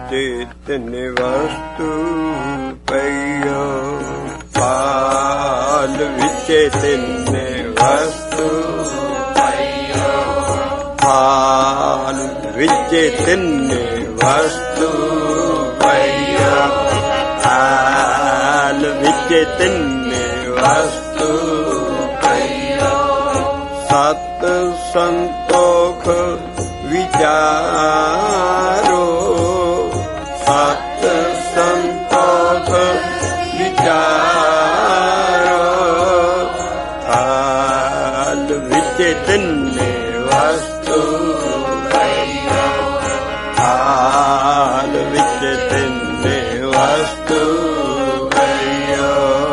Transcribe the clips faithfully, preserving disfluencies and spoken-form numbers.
विचे तिन वस्तु पइयो पाल विचे तिन वस्तु पइयो पाल विचे तिन वस्तु पइयो पाल विचे तिन वस्तु पइयो सत संतोख विचारो सत संतोख विचारो थाल विचे तिन वस्तु पइयो थाल विचे तिन वस्तु पइयो।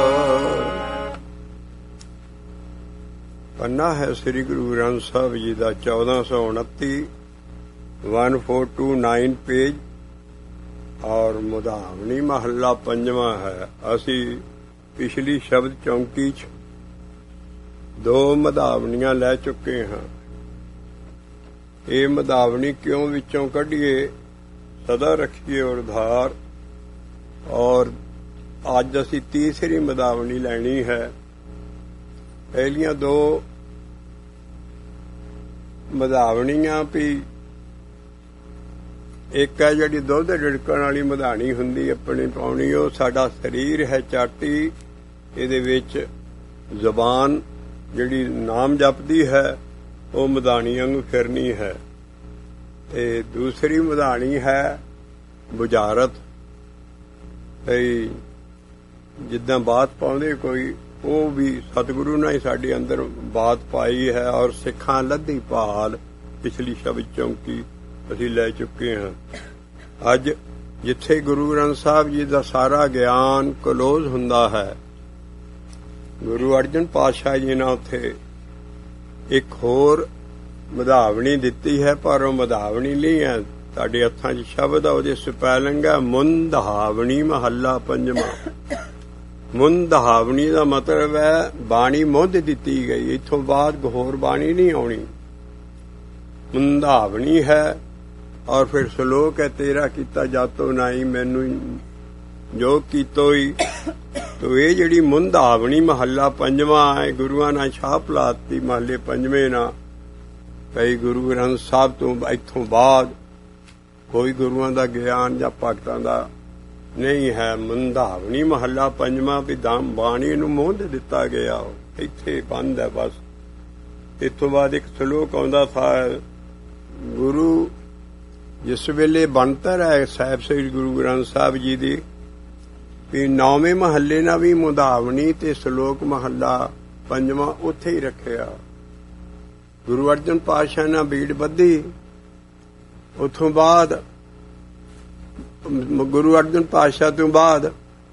पन्ना है श्री गुरु ग्रंथ साहब जी का चौदह सौ उनती one four two nine page और मुदावनी महला पंजवा है। असी पिछली शब्द चौंकी च दो मधावनियां लै चुके हाँ। ये मधावनी क्यों विचों कढ़िए सदा रखिए उधार और अज असी तीसरी मधावनी लैनी है। पहलियां दो मधावनियां भी एक है जिहड़ी दुध ढिड़कण वाली मधानी हुंदी अपनी पाउणी ओ साडा शरीर है चाटी इहदे विच जुबान जिहड़ी नाम जपदी है वो मधानी वांगू फिरनी है। ते दूसरी मधानी है बुझारत भई जिद्दां बात पाउंदे कोई वो भी सतगुरु ने साडे अंदर बात पाई है और सिखां लद्दी भाल पिछली शब्द चौंकी असीं लै चुके हैं। अज जिथे गुरु ग्रंथ साहब जी का सारा ज्ञान क्लोज हुंदा है गुरु अर्जन पातशाह जी ने उत्थे एक होर मधावनी दिती है पर वो मधावनी नहीं है तुहाडे हत्थां च शब्द है उहदी स्पैलिंग है मुंधावनी महला पंजवा। मुंधावनी का मतलब है बाणी मुंध दिती गई इथों बाद होर बाणी नहीं आउणी मुंधावनी है। और फिर श्लोक है तेरा कीता जातो नाई मैनू जो कीतो ही। तो ये जिहड़ी मुंधावनी महला पंजवा है गुरुआं ने छाप लाती महले पंजवें ना भई गुरु ग्रंथ साहब तो इथों बाद कोई गुरुआं दा ज्ञान या भगतां दा नहीं है। मुंधावनी महला पंजवा भी दाम बाणी नूं मुंध दिता गया इत्थे बंद है बस। इथों बाद एक श्लोक आउंदा था गुरु जिस वेले बनतर है साहिब श्री गुरु ग्रंथ साहब जी दी भी नौवें महल्ले ना भी मुंधावनी ते श्लोक महला पंजवा उत्थे ही रखिया। गुरु अर्जन पातशाह ने बीड़ बद्धी उथों बाद गुरु अर्जन पातशाह तो बाद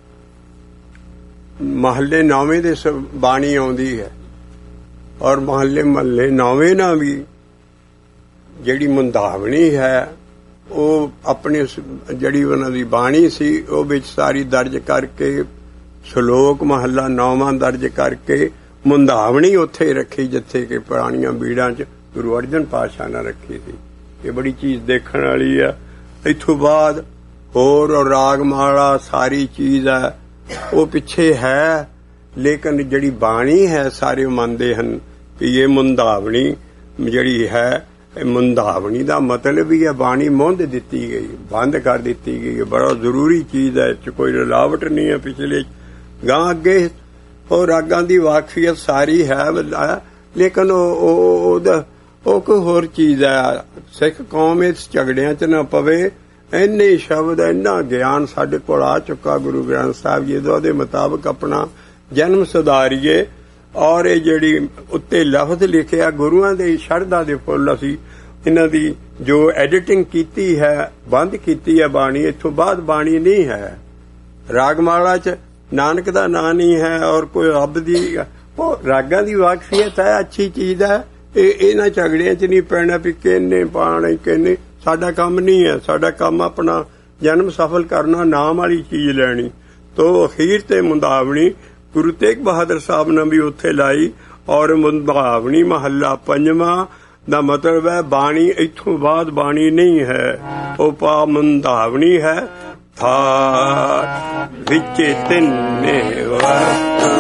महल्ले नौवें दे बाणी आउंदी है और महल्ले महल्ले नौवें ना भी जिहड़ी मुंधावनी है वो अपनी जिहड़ी उन्हां दी बाणी सी वो विच सारी दर्ज करके श्लोक महला नौवां दर्ज करके मुंधावनी उत्थे रखी जिथे कि पुरानियां बीड़ां च गुरु अर्जन पातशाह ने रखी थी। ये बड़ी चीज देखण वाली है। इथों बाद होर और रागमाला सारी चीज है वो पिछे है लेकिन जिहड़ी बाणी है सारे मनदे हन कि ये मुंधावनी जिहड़ी है मुंधावनी का मतलब भी है बाणी मुंध दिती गई बंद कर दी गई है। बड़ा जरूरी चीज है कोई रलावट नहीं है। पिछले गां अगे और रागां दी वाकफियत सारी है लेकिन वो कोई होर चीज है। सिख कौम इस झगड़ियां च ना पवे इन्ने शब्द इन्ना ज्ञान साडे कोल आ चुका गुरु ग्रंथ साहब जी दा उहदे मुताबिक अपना जन्म सुधारीए और ये जिहड़ी उत्ते लफ्ज लिखिया गुरुआं दे शरधा दे फुल असी इन्हां दी जो एडिटिंग कीती है बंद कीती है बाणी इथों बाद बाणी नहीं है। रागमाला च नानक दा नां नहीं है और कोई रब दी रागां दी वाकफियत है अच्छी चीज है। इन्हां झगड़ियां च नहीं पैना भी किन्ने पाने किन्ने साडा काम नहीं है। साडा काम अपना जन्म सफल करना नाम वाली चीज लैनी। तो अखीर ते मुंधावनी गुरु तेग बहादुर साहब ने भी उत्थे लाई और मुंधावनी महला पंजवा ਦਾ ਮਤਲਬ ਹੈ ਬਾਣੀ ਇੱਥੋਂ ਬਾਅਦ ਬਾਣੀ ਨਹੀਂ ਹੈ, ਉਹ ਪਾ ਮੁੰਦਾਵਣੀ ਹੈ। ਥਾਲ ਵਿੱਚ ਤਿੰਨੇ ਵਸਤੂ,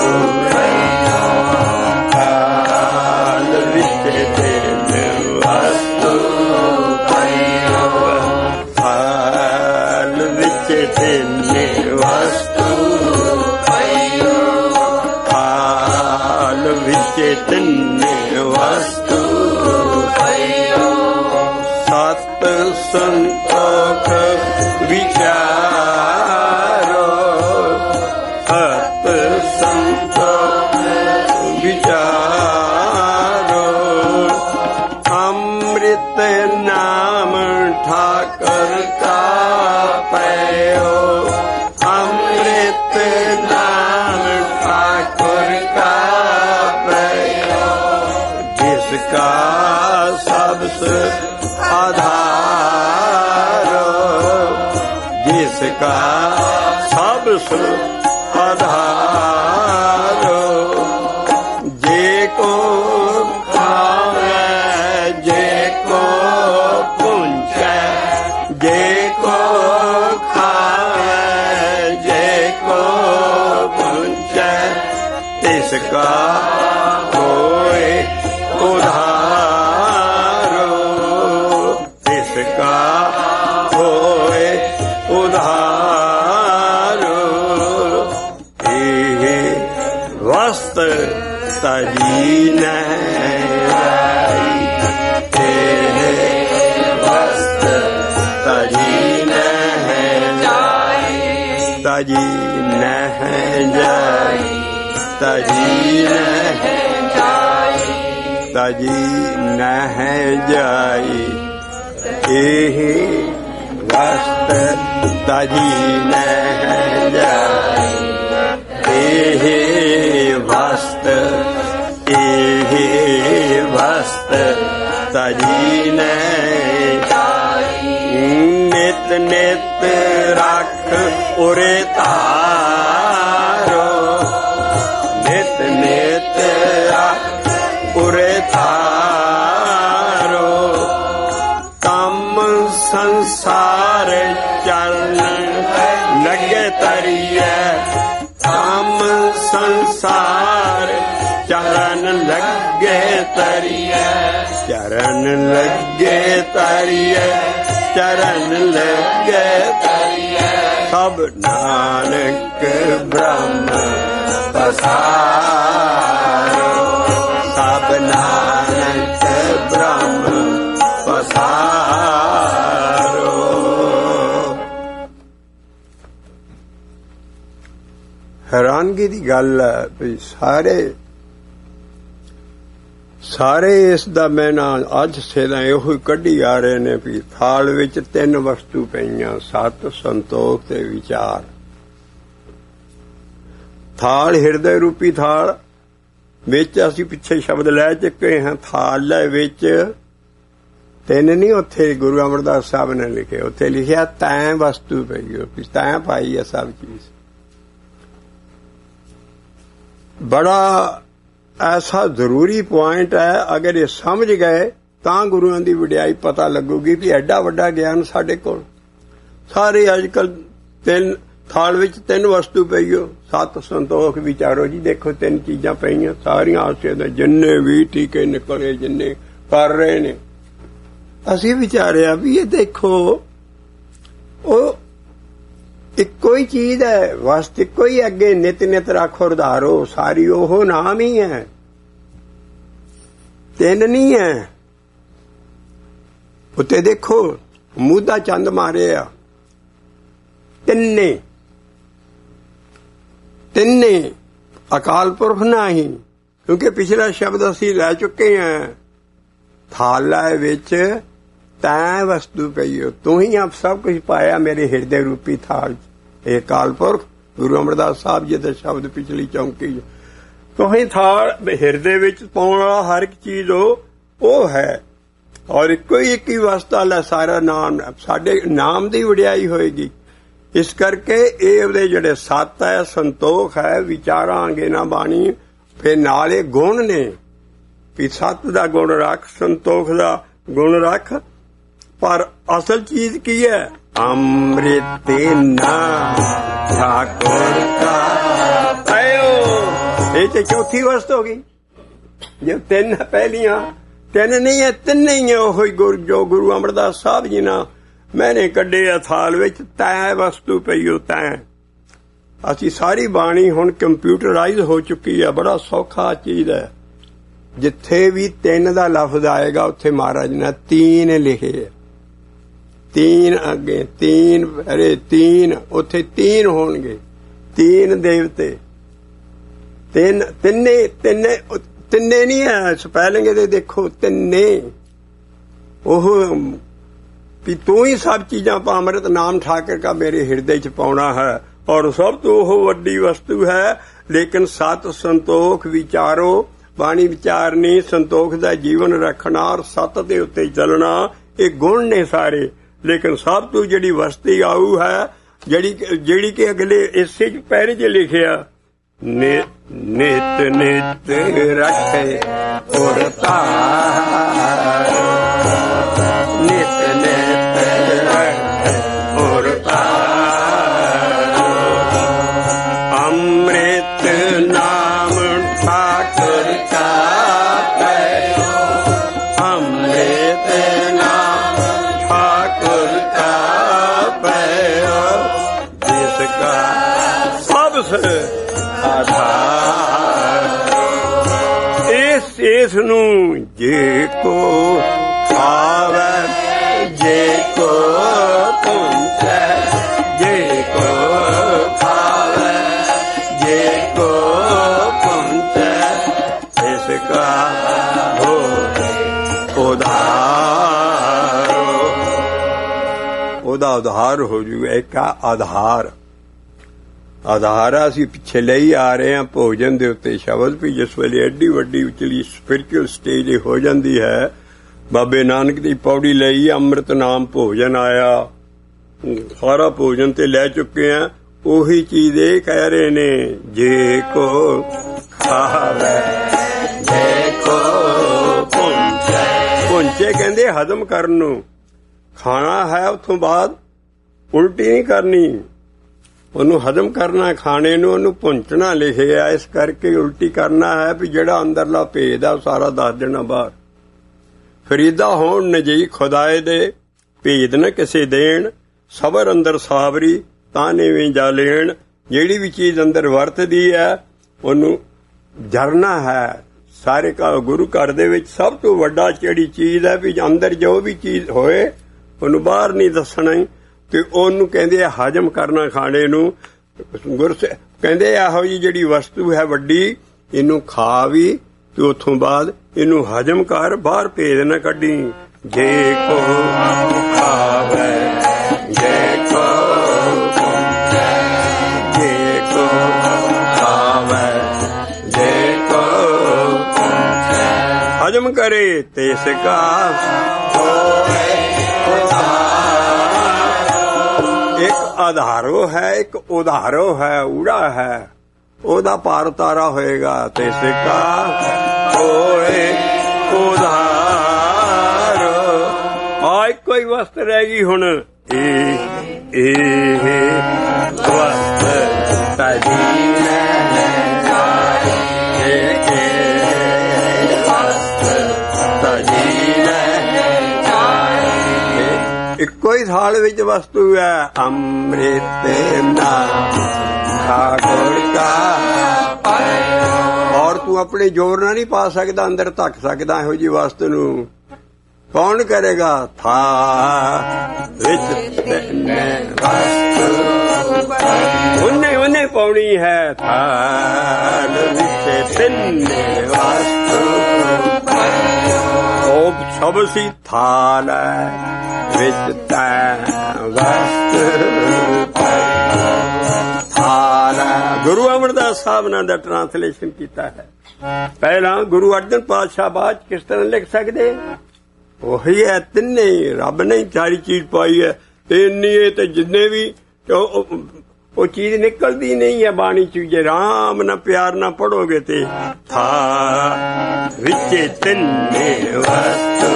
ਥਾਲ ਵਿੱਚ ਤਿੰਨੇ ਵਸਤੂ, ਥਾਲ ਵਿੱਚ ਤਿੰਨੇ ਵਸਤੂ, ਥਾਲ ਵਿੱਚ ਤਿੰਨੇ ਵਸਤੂ, ਸਤ ਸੰਤੋਖ ਵਿਚਾਰੋ, ਸਤ ਸੰਤੋਖ ਵਿਚਾਰੋ, ਅੰਮ੍ਰਿਤ ਨਾਮ ਠਾਕਰ ਕਾ ਪਇਓ, ਅੰਮ੍ਰਿਤ ਨਾਮ ਠਾਕੁਰ ਕਾ ਪਇਓ, ਜਿਸ ਕਾ ਸਭ ਆਧਾਰੋ, ਜਿਸ ਕਾ ਸਭ ਆਧਾਰੋ, ਜੇ ਕੋ ਖਾਵੇ ਜੇ ਕੋ ਪੁੰਚੈ, ਜੇ ਕੋ ਖਾਵੇ ਜੇ ਕੋ ਪੁੰਚੈ, ਤਿਸ ਕਾ ਹੋਏ ਉਧਾਰੋ, ਤਿਸ ਕਾ ਹੋਏ ਉਧਾਰੋ, ਇਹ ਵਸਤ ਤਜੀ ਨਹੀਂ, ਇਹ ਵਸਤ ਤਜੀ ਨਹੀਂ, ਤਜੀ ਨਹੀਂ ਜਾਈ, ਤਜੀ ਨਹੀਂ ਜਾਈ, ਤਜੀ ਨਹੀਂ ਜਾਈ, ਇਹ ਵਸਤ ਤਜੀ ਨਹੀਂ ਜਾਈ, ਇਹ ਵਸਤ, ਇਹ ਵਸਤ ਤਜੀ ਨਹੀਂ ਜਾਈ, ਨਿਤ ਨਿਤ ਰੱਖ ਉਰੇ ਧਾਰੋ, ਨਿਤ ਨਿਤ ਰੱਖ ਉਰੇ ਧਾਰੋ, ਕੰਮ ਸੰਸਾਰ ਚਰਨ ਲੱਗੇ ਤਰੀਐ, ਕੰਮ ਸੰਸਾਰ ਚਰਨ ਲੱਗੇ ਤਰੀਐ, ਚਰਨ ਲੱਗੇ ਤਰੀਐ, ਚਰਨ ਲੱਗੇ ਤਰੀਐ, ਸਭ ਨਾਨਕ ਬ੍ਰਹਮ ਪਸਾਰੋ, ਸਭ ਨਾਨਕ ਬ੍ਰਹਮ ਪਸਾਰੋ। ਹੈਰਾਨਗੀ ਦੀ ਗੱਲ ਹੈ ਵੀ ਸਾਰੇ ਸਾਰੇ ਇਸ ਦਾ ਮੈਂ ਨਾ ਅੱਜ ਸੇਦਾ ਇਹੋ ਹੀ ਕੱਢੀ ਆ ਰਹੇ ਨੇ ਵੀ ਥਾਲ ਵਿੱਚ ਤਿੰਨ ਵਸਤੂ ਪਈਆਂ, ਸਤ ਸੰਤੋਖ ਤੇ ਵਿਚਾਰ। ਥਾਲ ਹਿਰਦੇ ਰੂਪੀ ਥਾਲ ਵਿੱਚ ਅਸੀਂ ਪਿੱਛੇ ਸ਼ਬਦ ਲੈ ਚੁੱਕੇ ਹਾਂ, ਥਾਲ ਵਿੱਚ ਤਿੰਨ ਨਹੀਂ, ਉੱਥੇ ਗੁਰੂ ਅਮਰਦਾਸ ਸਾਹਿਬ ਨੇ ਲਿਖਿਆ, ਉੱਥੇ ਲਿਖਿਆ ਤੈਂ ਵਸਤੂ ਪਈ ਹੋ, ਤੈਂ ਪਾਈ ਹੈ ਸਭ ਚੀਜ਼। ਬੜਾ ਐਸਾ ਜ਼ਰੂਰੀ ਪੁਆਇੰਟ ਹੈ, ਅਗਰ ਇਹ ਸਮਝ ਗਏ ਤਾਂ ਗੁਰੂਆਂ ਦੀ ਵਡਿਆਈ ਪਤਾ ਲੱਗੂਗੀ ਵੀ ਐਡਾ ਵੱਡਾ ਗਿਆਨ ਸਾਡੇ ਕੋਲ। ਸਾਰੇ ਅੱਜ ਕੱਲ ਤਿੰਨ ਥਾਲ ਵਿੱਚ ਤਿੰਨ ਵਸਤੂ ਪਈ ਹੋ, ਸਤ ਸੰਤੋਖ ਵਿਚਾਰੋ ਜੀ, ਦੇਖੋ ਤਿੰਨ ਚੀਜ਼ਾਂ ਪਈਆਂ ਸਾਰੀਆਂ ਆਸੇ ਦੇ, ਜਿੰਨੇ ਵੀ ਟੀਕੇ ਨਿਕਲੇ ਜਿੰਨੇ ਕਰ ਰਹੇ ਨੇ। ਅਸੀਂ ਵਿਚਾਰਿਆ ਵੀ ਇਹ ਦੇਖੋ ਉਹ ਇੱਕੋ ਹੀ ਚੀਜ਼ ਹੈ, ਵਸਤ ਇੱਕੋ ਹੀ, ਅੱਗੇ ਨਿਤ ਨਿਤ ਰੱਖੋ ਉਧਾਰੋ, ਸਾਰੀ ਉਹ ਨਾਮ ਹੀ ਹੈ, ਤਿੰਨ ਨਹੀਂ ਹੈ। ਉੱਤੇ ਦੇਖੋ ਮੂਧਾ ਚੰਦ ਮਾਰਿਆ, ਤਿੰਨੇ ਤਿੰਨੇ ਅਕਾਲ ਪੁਰਖ ਨਹੀਂ, ਕਿਉਂਕਿ ਪਿਛਲਾ ਸ਼ਬਦ ਅਸੀਂ ਲੈ ਚੁੱਕੇ ਹਾਂ, ਥਾਲਾ ਵਿੱਚ ਤੈਂ ਵਸਤੂ ਪਈ ਹੋ, ਤੂੰ ਹੀ ਆਪ ਸਭ ਕੁਝ ਪਾਇਆ ਮੇਰੇ ਹਿਰਦੇ ਰੂਪੀ ਥਾਲ। ਇਹ ਅਕਾਲ ਪੁਰਖ ਗੁਰੂ ਅਮਰਦਾਸ ਸਾਹਿਬ ਜੀ ਦੇ ਸ਼ਬਦ ਪਿਛਲੀ ਚੌਂਕੀ, ਤੂੰ ਹੀ ਥਾਲ ਹਿਰਦੇ ਵਿੱਚ ਪਾਉਣ ਵਾਲਾ ਹਰ ਇੱਕ ਚੀਜ਼ ਉਹ ਉਹ ਹੈ, ਔਰ ਇੱਕੋ ਹੀ ਇੱਕ ਹੀ ਵਸਤਾ ਲੈ ਸਾਰਾ ਨਾਮ, ਸਾਡੇ ਨਾਮ ਦੀ ਵਡਿਆਈ ਹੋਏਗੀ। ਇਸ ਕਰਕੇ ਇਹ ਉਹਦੇ ਜਿਹੜੇ ਸੱਤ ਹੈ, ਸੰਤੋਖ ਹੈ, ਵਿਚਾਰਾਂਗੇ ਨਾ ਬਾਣੀ, ਫਿਰ ਨਾਲ ਇਹ ਗੁਣ ਨੇ, ਵੀ ਸੱਤ ਦਾ ਗੁਣ ਰੱਖ, ਸੰਤੋਖ ਦਾ ਗੁਣ ਰੱਖ, ਪਰ ਅਸਲ ਚੀਜ਼ ਕੀ ਹੈ? ਅੰਮ੍ਰਿਤ ਨਾ ਠਾਕੁਰ ਕਾ ਪਇਓ। ਇਹ ਤੇ ਚੌਥੀ ਵਸਤ ਹੋ ਗਈ। ਜੇ ਤਿੰਨ ਪਹਿਲੀਆਂ ਤਿੰਨ ਨਹੀਂ ਹੈ, ਤਿੰਨ ਹੀ ਹੈ। ਉਹ ਗੁਰ ਜੋ ਗੁਰੂ ਅਮਰਦਾਸ ਸਾਹਿਬ ਜੀ ਨਾਲ ਮੈਨੇ ਕੱਢੇ ਆ ਥਾਲ ਵਿੱਚ, ਤੈਂ ਵਸਤੂ ਪਈਓ ਤੈਂ। ਅਸੀਂ ਸਾਰੀ ਬਾਣੀ ਹੁਣ ਕੰਪਿਊਟਰਾਈਜ਼ ਹੋ ਚੁੱਕੀ ਆ। ਬੜਾ ਸੌਖਾ ਚੀਜ਼ ਹੈ। ਜਿੱਥੇ ਵੀ ਤਿੰਨ ਦਾ ਲਫ਼ਜ਼ ਆਏਗਾ ਉੱਥੇ ਮਹਾਰਾਜ ਨੇ ਤੀਨ ਲਿਖੇ। ਤੀਨ ਅੱਗੇ ਤੀਨ, ਅਰੇ ਤੀਨ, ਉੱਥੇ ਤੀਨ ਹੋਣਗੇ। ਤੀਨ ਦੇਵਤੇ, ਤਿੰਨ, ਤਿੰਨੇ ਤਿੰਨੇ ਤਿੰਨੇ ਨਹੀਂ ਹੈ। ਸਪੈਲਿੰਗ ਦੇ ਦੇਖੋ, ਤਿੰਨੇ। ਉਹ ਵੀ ਤੂੰ ਹੀ ਸਭ ਚੀਜ਼ਾਂ ਪਾ, ਅੰਮ੍ਰਿਤ ਨਾਮ ਠਾਕਰ ਕਾ ਮੇਰੇ ਹਿਰਦੇ ਚ ਪਾਉਣਾ ਹੈ। ਔਰ ਸਭ ਤੋਂ ਉਹ ਵੱਡੀ ਵਸਤੂ ਹੈ। ਲੇਕਿਨ ਸਤ ਸੰਤੋਖ ਵਿਚਾਰੋ, ਬਾਣੀ ਵਿਚਾਰਨੀ, ਸੰਤੋਖ ਦਾ ਜੀਵਨ ਰੱਖਣਾ ਔਰ ਸਤ ਦੇ ਉੱਤੇ ਚੱਲਣਾ, ਇਹ ਗੁਣ ਨੇ ਸਾਰੇ। ਲੇਕਿਨ ਸਭ ਤੋਂ ਜਿਹੜੀ ਵਸਤੀ ਆਊ ਹੈ, ਜਿਹੜੀ ਜਿਹੜੀ ਕਿ ਅਗਲੇ ਇਸੇ ਚ ਪਹਿਰੇ ਚ ਲਿਖਿਆ, ਨਿਤ ਨਿਤ ਨਿਤ ਰੱਖੇ ਔਰ ਤਾਰ, ਨਿਤ ਨਿਤ ਰੱਖੇ ਔਰ ਤਾਰ, ਅੰਮ੍ਰਿਤ ਨਾਮ ਠਾਕੁਰ ਕਾ ਪਇਓ, ਅੰਮ੍ਰਿਤ ਨਾਮ ਠਾਕੁਰ ਕਾ ਪਇਓ, ਜਿਸ ਕਾ ਸਭ ਸੇ ਇਸ ਇਸ ਨੂੰ ਜੇ ਕੋ ਖਾਵੇ, ਜੇ ਕੋ ਪੁੰਚੈ, ਜੇ ਕੋ ਖਾਵੇ, ਜੇ ਕੋ ਪੁੰਚੈ, ਇਸ ਕਾ ਹੋ ਉਧਾਰ। ਉਹਦਾ ਉਧਾਰ ਹੋ ਜੂ। ਇੱਕ ਆਧਾਰ, ਆਧਾਰ ਅਸੀਂ ਪਿੱਛੇ ਲਈ ਆ ਰਹੇ ਹਾਂ ਭੋਜਨ ਦੇ ਉੱਤੇ ਸ਼ਬਦ ਵੀ। ਜਿਸ ਵੇਲੇ ਐਡੀ ਵੱਡੀ ਉਚਲੀ ਸਪਿਰਿਚੁਅਲ ਸਟੇਜ ਹੋ ਜਾਂਦੀ ਹੈ, ਬਾਬੇ ਨਾਨਕ ਦੀ ਪੌੜੀ ਲਈ ਅੰਮ੍ਰਿਤ ਨਾਮ ਭੋਜਨ ਆਇਆ, ਸਾਰਾ ਭੋਜਨ ਤੇ ਲੈ ਚੁੱਕੇ ਆ। ਉਹੀ ਚੀਜ਼ ਇਹ ਕਹਿ ਰਹੇ ਨੇ, ਜੇ ਕੋ ਖਾਵੇ, ਜੇ ਕੋ ਪੁੰਚੈ। ਪੁੰਚੇ ਕਹਿੰਦੇ ਹਜ਼ਮ ਕਰਨ ਨੂੰ। ਖਾਣਾ ਹੈ, ਉਤੋਂ ਬਾਅਦ ਉਲਟੀ ਨਹੀਂ ਕਰਨੀ, ਉਹਨੂੰ ਹਜ਼ਮ ਕਰਨਾ। ਖਾਣੇ ਨੂੰ ਉਹਨੂੰ ਪੁੰਚਣਾ ਲਿਖਿਆ। ਇਸ ਕਰਕੇ ਉਲਟੀ ਕਰਨਾ ਹੈ ਵੀ ਜਿਹੜਾ ਅੰਦਰਲਾ ਭੇਦ ਆ ਸਾਰਾ ਦੱਸ ਦੇਣਾ ਬਾਹਰ। ਫਰੀਦਾ ਹੋਣ ਨਜੀ ਖੁਦਾਏ ਦੇ, ਭੇਦ ਨਾ ਕਿਸੇ ਦੇਣ, ਸਬਰ ਅੰਦਰ ਸਾਬਰੀ ਤਾਂ ਨੇਵੇਂ ਜਾ ਲੈਣ। ਜਿਹੜੀ ਵੀ ਚੀਜ਼ ਅੰਦਰ ਵਰਤਦੀ ਹੈ ਉਹਨੂੰ ਜਰਨਾ ਹੈ। ਸਾਰੇ ਕਾ ਗੁਰੂ ਘਰ ਦੇ ਵਿੱਚ ਸਭ ਤੋਂ ਵੱਡਾ ਜਿਹੜੀ ਚੀਜ਼ ਹੈ ਵੀ ਅੰਦਰ ਜੋ ਵੀ ਚੀਜ਼ ਹੋਏ ਉਹਨੂੰ ਬਾਹਰ ਨਹੀਂ ਦੱਸਣਾ, ਤੇ ਉਹਨੂੰ ਕਹਿੰਦੇ ਆ ਹਜ਼ਮ ਕਰਨਾ ਖਾਣੇ ਨੂੰ। ਗੁਰ ਕਹਿੰਦੇ ਇਹੋ ਜਿਹੀ ਜਿਹੜੀ ਵਸਤੂ ਹੈ ਵੱਡੀ, ਇਹਨੂੰ ਖਾ ਵੀ ਤੇ ਉੱਥੋਂ ਬਾਅਦ ਇਹਨੂੰ ਹਜ਼ਮ ਕਰ, ਬਾਹਰ ਭੇਦ ਨਾ ਕੱਢੀ। ਜੇ ਕੋ ਖਾਵੇ, ਜੇ ਕੋ ਪੁੰਚੈ, ਜੇ ਕੋ ਖਾਵੇ, ਜੇ ਕੋ ਪੁੰਚੈ, ਹਜ਼ਮ ਕਰੇ ਤੇ ਸਿਕਾ ਹੋਏ। ਇੱਕ ਆਧਾਰੋ ਹੈ, ਇੱਕ ਉਧਾਰੋ ਹੈ, ਊੜਾ ਹੈ। ਉਹਦਾ ਪਾਰ ਉਤਾਰਾ ਹੋਏਗਾ ਤੇ ਸਿੱਕਾ ਹੋਏ ਉਧਾਰ। ਆ ਇੱਕੋ ਹੀ ਵਸਤ ਰਹਿ ਗਈ ਹੁਣ। ਇਹ ਇਹ ਵਸਤ ਤਜੀ ਇੱਕੋ ਹੀ ਥਾਲ ਵਿੱਚ ਵਸਤੂ ਹੈ। ਅੰਮ੍ਰਿਤ ਨਾਮ ਠਾਕੁਰ ਕਾ ਔਰ ਤੂੰ ਆਪਣੇ ਜ਼ੋਰ ਨਾਲ ਨਹੀਂ ਪਾ ਸਕਦਾ, ਅੰਦਰ ਧੱਕ ਸਕਦਾ ਇਹੋ ਜਿਹੀ ਵਸਤ ਨੂੰ। ਕੌਣ ਕਰੇਗਾ? ਥਾ ਵਿੱਚ ਤੈਨੇ ਵਸਤ ਉਹਨੇ ਉਹਨੇ ਪਾਉਣੀ ਹੈ। ਥਾਲ ਵਿੱਚ ਤੈਨੇ ਵਸਤ ਉਹ ਸਭ ਸੀ ਥਾਲ ਵਿੱਚ ਤੈ ਵਸਤ ਥਾਲ। ਗੁਰੂ ਅਮਰਦਾਸ ਸਾਹਿਬ ਨੇ ਦਾ ਟ੍ਰਾਂਸਲੇਸ਼ਨ ਕੀਤਾ ਹੈ। ਪਹਿਲਾਂ ਗੁਰੂ ਅਰਜਨ ਪਾਤਸ਼ਾਹ ਬਾਅਦ ਕਿਸ ਤਰ੍ਹਾਂ ਲਿਖ ਸਕਦੇ? ਉਹੀ ਹੈ ਤਿੰਨੇ। ਰੱਬ ਨੇ ਸਾਰੀ ਚੀਜ਼ ਪਾਈ ਹੈ। ਇੰਨੀ ਇਹ ਤੇ ਜਿੰਨੇ ਵੀ ਉਹ ਚੀਜ਼ ਨਿਕਲਦੀ ਨਹੀਂ ਹੈ ਬਾਣੀ ਚ। ਜੇ ਰਾਮ ਨਾ ਪਿਆਰ ਨਾ ਪੜੋਗੇ ਤੇ ਥਾ ਵਿੱਚੇ ਤਿੰਨੇ ਵਸਤੂ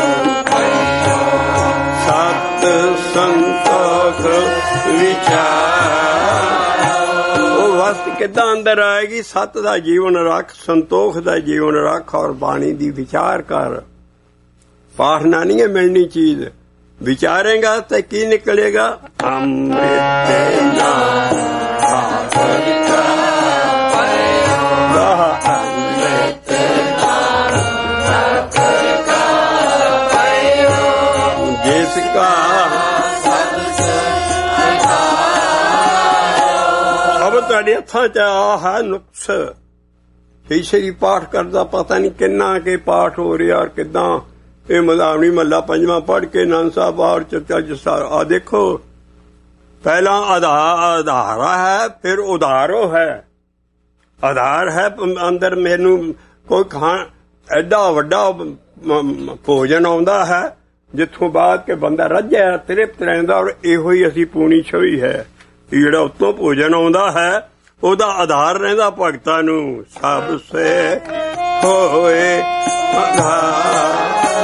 ਸਤ ਸੰਤੋਖ ਵਿਚਾਰ। ਉਹ ਵਸਤ ਕਿੱਦਾਂ ਅੰਦਰ ਆਏਗੀ? ਸਤ ਦਾ ਜੀਵਨ ਰੱਖ, ਸੰਤੋਖ ਦਾ ਜੀਵਨ ਰੱਖ ਔਰ ਬਾਣੀ ਦੀ ਵਿਚਾਰ ਕਰ। ਪਾਠ ਨਾਲ ਨਹੀਂ ਮਿਲਣੀ ਚੀਜ਼, ਵਿਚਾਰੇਗਾ तो की निकलेगा? अमृत नाम अमृत जिसका अब तुहाडे हत्थां च आ है नुक्स। तीसरी पाठ करदा पता नहीं किन्ना के पाठ हो रहा और किदां ਇਹ ਮਦਾਵਣੀ ਮਹੱਲਾ ਪੰਜਵਾਂ ਪੜ੍ਹ ਕੇ ਆਨੰਦ ਸਾਹਿਬ ਔਰ ਚਰਚਾ ਜਸਾਰ ਆ ਦੇਖੋ। ਪਹਿਲਾਂ ਆਧਾਰਾ ਹੈ, ਫਿਰ ਉਧਾਰੋ ਹੈ। ਆਧਾਰ ਹੈ ਅੰਦਰ ਮੈਨੂੰ ਕੋਈ ਖਾਣ ਐਡਾ ਵੱਡਾ ਭੋਜਨ ਆਉਂਦਾ ਹੈ ਜਿੱਥੋਂ ਬਾਅਦ ਕੇ ਬੰਦਾ ਰੱਜਿਆ ਤ੍ਰਿਪਤ ਰਹਿੰਦਾ। ਔਰ ਇਹੋ ਹੀ ਅਸੀਂ ਪੂਣੀ ਛੋਈ ਹੈ ਕਿ ਜਿਹੜਾ ਉੱਤੋਂ ਭੋਜਨ ਆਉਂਦਾ ਹੈ ਉਹਦਾ ਆਧਾਰ ਰਹਿੰਦਾ ਭਗਤਾਂ ਨੂੰ। ਸਭ ਸੇ ਹੋਏ ਆਧਾਰ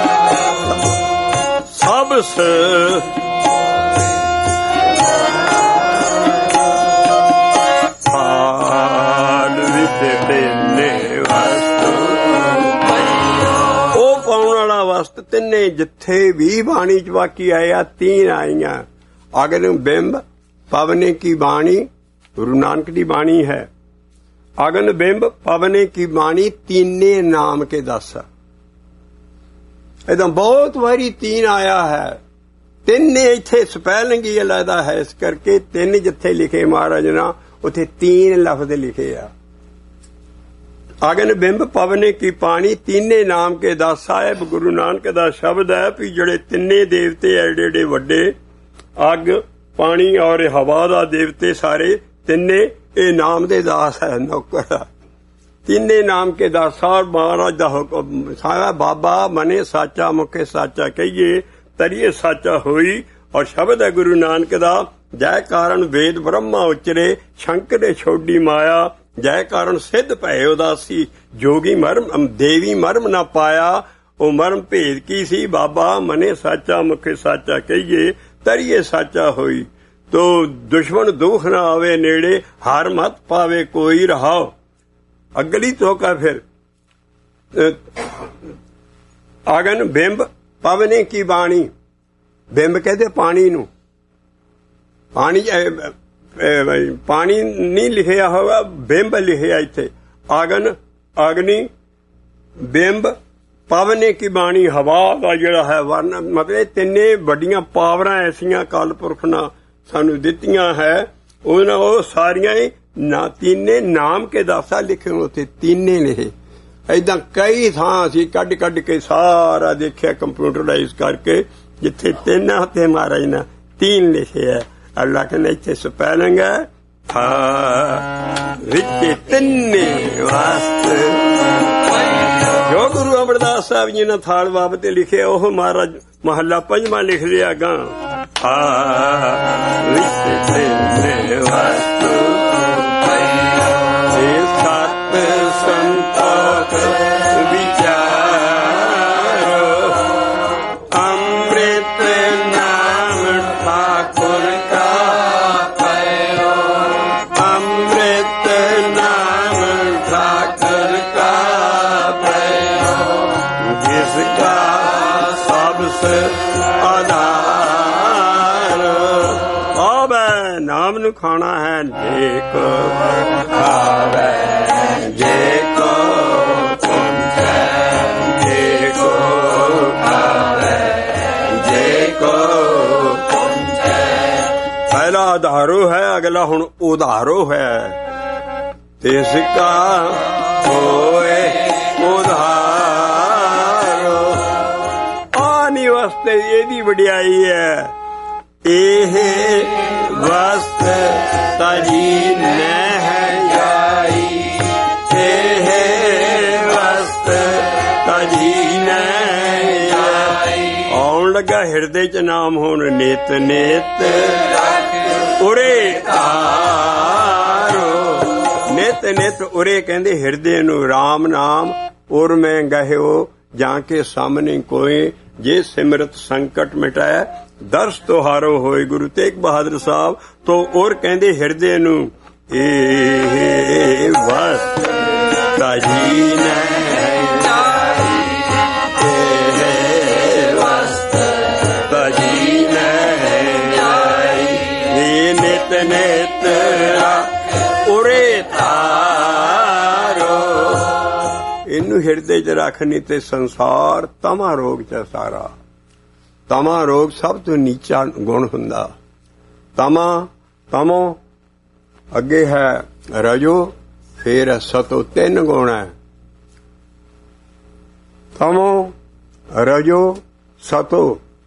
ਸਭ ਸੇ ਪਾਲ ਵਿੱਚ ਤਿੰਨੇ ਵਸਤੂ। ਉਹ ਪਾਉਣ ਵਾਲਾ ਵਸਤ ਤਿੰਨੇ ਜਿੱਥੇ ਵੀ ਬਾਣੀ ਚ ਬਾਕੀ ਆਇਆ ਤੀਨ ਆਈਆਂ। ਅਗਰ ਬਿੰਬ ਪਵਨੇ ਕੀ ਬਾਣੀ ਗੁਰੂ ਨਾਨਕ ਦੀ ਬਾਣੀ ਹੈ। ਅਗਨ ਬਿੰਬ ਪਵਨੇ ਕੀ ਬਾਣੀ तीने नाम के दस। इदा बहुत वारी तीन आया है। तिन्ने इत्थे स्पैलिंग ही अलग है, इस करके तीन जिथे लिखे महाराज ना उथे तीन लफ्ज लिखे आ। अगन बिंब पवने की पानी तीने नाम के दस। साहिब गुरु नानक दा शब्द है भी जड़े तिन्ने देवते एडे एडे वड्डे अग पानी और हवा दा देवते सारे तिन्ने ए नाम दे दास है नौकर। तीने नाम के दास और महाराज दा हुक्म सारा बाबा मने साचा मुखे साचा कहिए तरिए साचा होई। और शब्द है गुरु नानक दा जय कारण वेद ब्रह्मा उचरे शंकर दे छोड़ी माया। जय कारण सिद्ध भय उदासी जोगी मर्म देवी मर्म ना पाया। ओ मर्म भेद की सी बाबा मने साचा मुखे साचा कहिए तरिए साचा होई। तो दुश्मन दुख ना आवे नेड़े हार मत पावे कोई रहाओ। अगली तो का फिर आगन बिंब पवने की बाणी। बिंब कहते पानी नू। पानी पानी नहीं लिखिया होगा, बिंब लिखिया इत्थे। आगन अग्नि बिंब पवने की बाणी हवा का जिहड़ा है वर्ण मतलब तिन्ने बड़ियां पावरां ऐसियां काल पुरख ना सानू दित्तियां है। उन्हां ओह सारियां ही ना तीने नाम के दासा लिखे उसे तीने ने। ऐदा कई थां असीं कढ कढ के सारा देखिया कंप्यूटराइज करके जिथे तीन ते महाराज ने तीन लिखे है। अल्लाह कहने इत्थे स्पैलिंग है हा विच तिन्ने वास्ते। जो गुरु अमरदास साहब जी ने थाल बाबते लिखे ओह महाराज महला पंजवां लिख लिया गा हा विच तिन्ने वास्ते। सत संतोख विचारो अमृत नाम ठाकुर का पयो। अमृत नाम ठाकुर का पयो जिसका सबसे आधार। अब नाम नु खाना है देखो खावे जेको पुंजे जेको खावे जेको पुंजे। पहला आधारो है, अगला हुण उधारो है। इसका होए उधारो। आनी वास्ते एदी वडियाई है। एह वस्त ताजी ने है जाई। एह वस्त ताजी ने जाई। आउण लगा हिरदे च नाम हुण नित नित ਉਰੇ ਤਾਰੋ। ਨਿਤ ਨਿਤ ਉਰੇ ਕਹਿੰਦੇ ਹਿਰਦੇ ਨੂੰ ਰਾਮ ਨਾਮ ਉਰ ਮੈਂ ਗਹਿਓ ਜਾਂ ਕੇ ਸਾਹਮਣੇ ਕੋਏ ਜੇ ਸਿਮਰਤ ਸੰਕਟ ਮਿਟਾਇਆ ਦਰਸ ਤੁਹਾਰੋ ਹੋਏ। ਗੁਰੂ ਤੇਗ ਬਹਾਦਰ ਸਾਹਿਬ ਤੋਂ ਔਰ ਕਹਿੰਦੇ ਹਿਰਦੇ ਨੂੰ ਇਹ ਵਸ ਤਾਜੀ ਨੇ ਨਿਤ ਉਰੇ ਤਾਰੋ। ਇਹਨੂੰ ਹਿਰਦੇ 'ਚ ਰੱਖਣੀ ਤੇ ਸੰਸਾਰ ਤਮਾ ਰੋਗ 'ਚ ਸਾਰਾ। ਤਮਾ ਰੋਗ ਸਭ ਤੋਂ ਨੀਚਾ ਗੁਣ ਹੁੰਦਾ। ਤਮਾ ਤਮੋ ਅੱਗੇ ਹੈ ਰਜੋ ਫੇਰ ਸਤੋ। ਤਿੰਨ ਗੁਣ ਹੈ ਤਮੋ ਰਜੋ ਸਤੋ।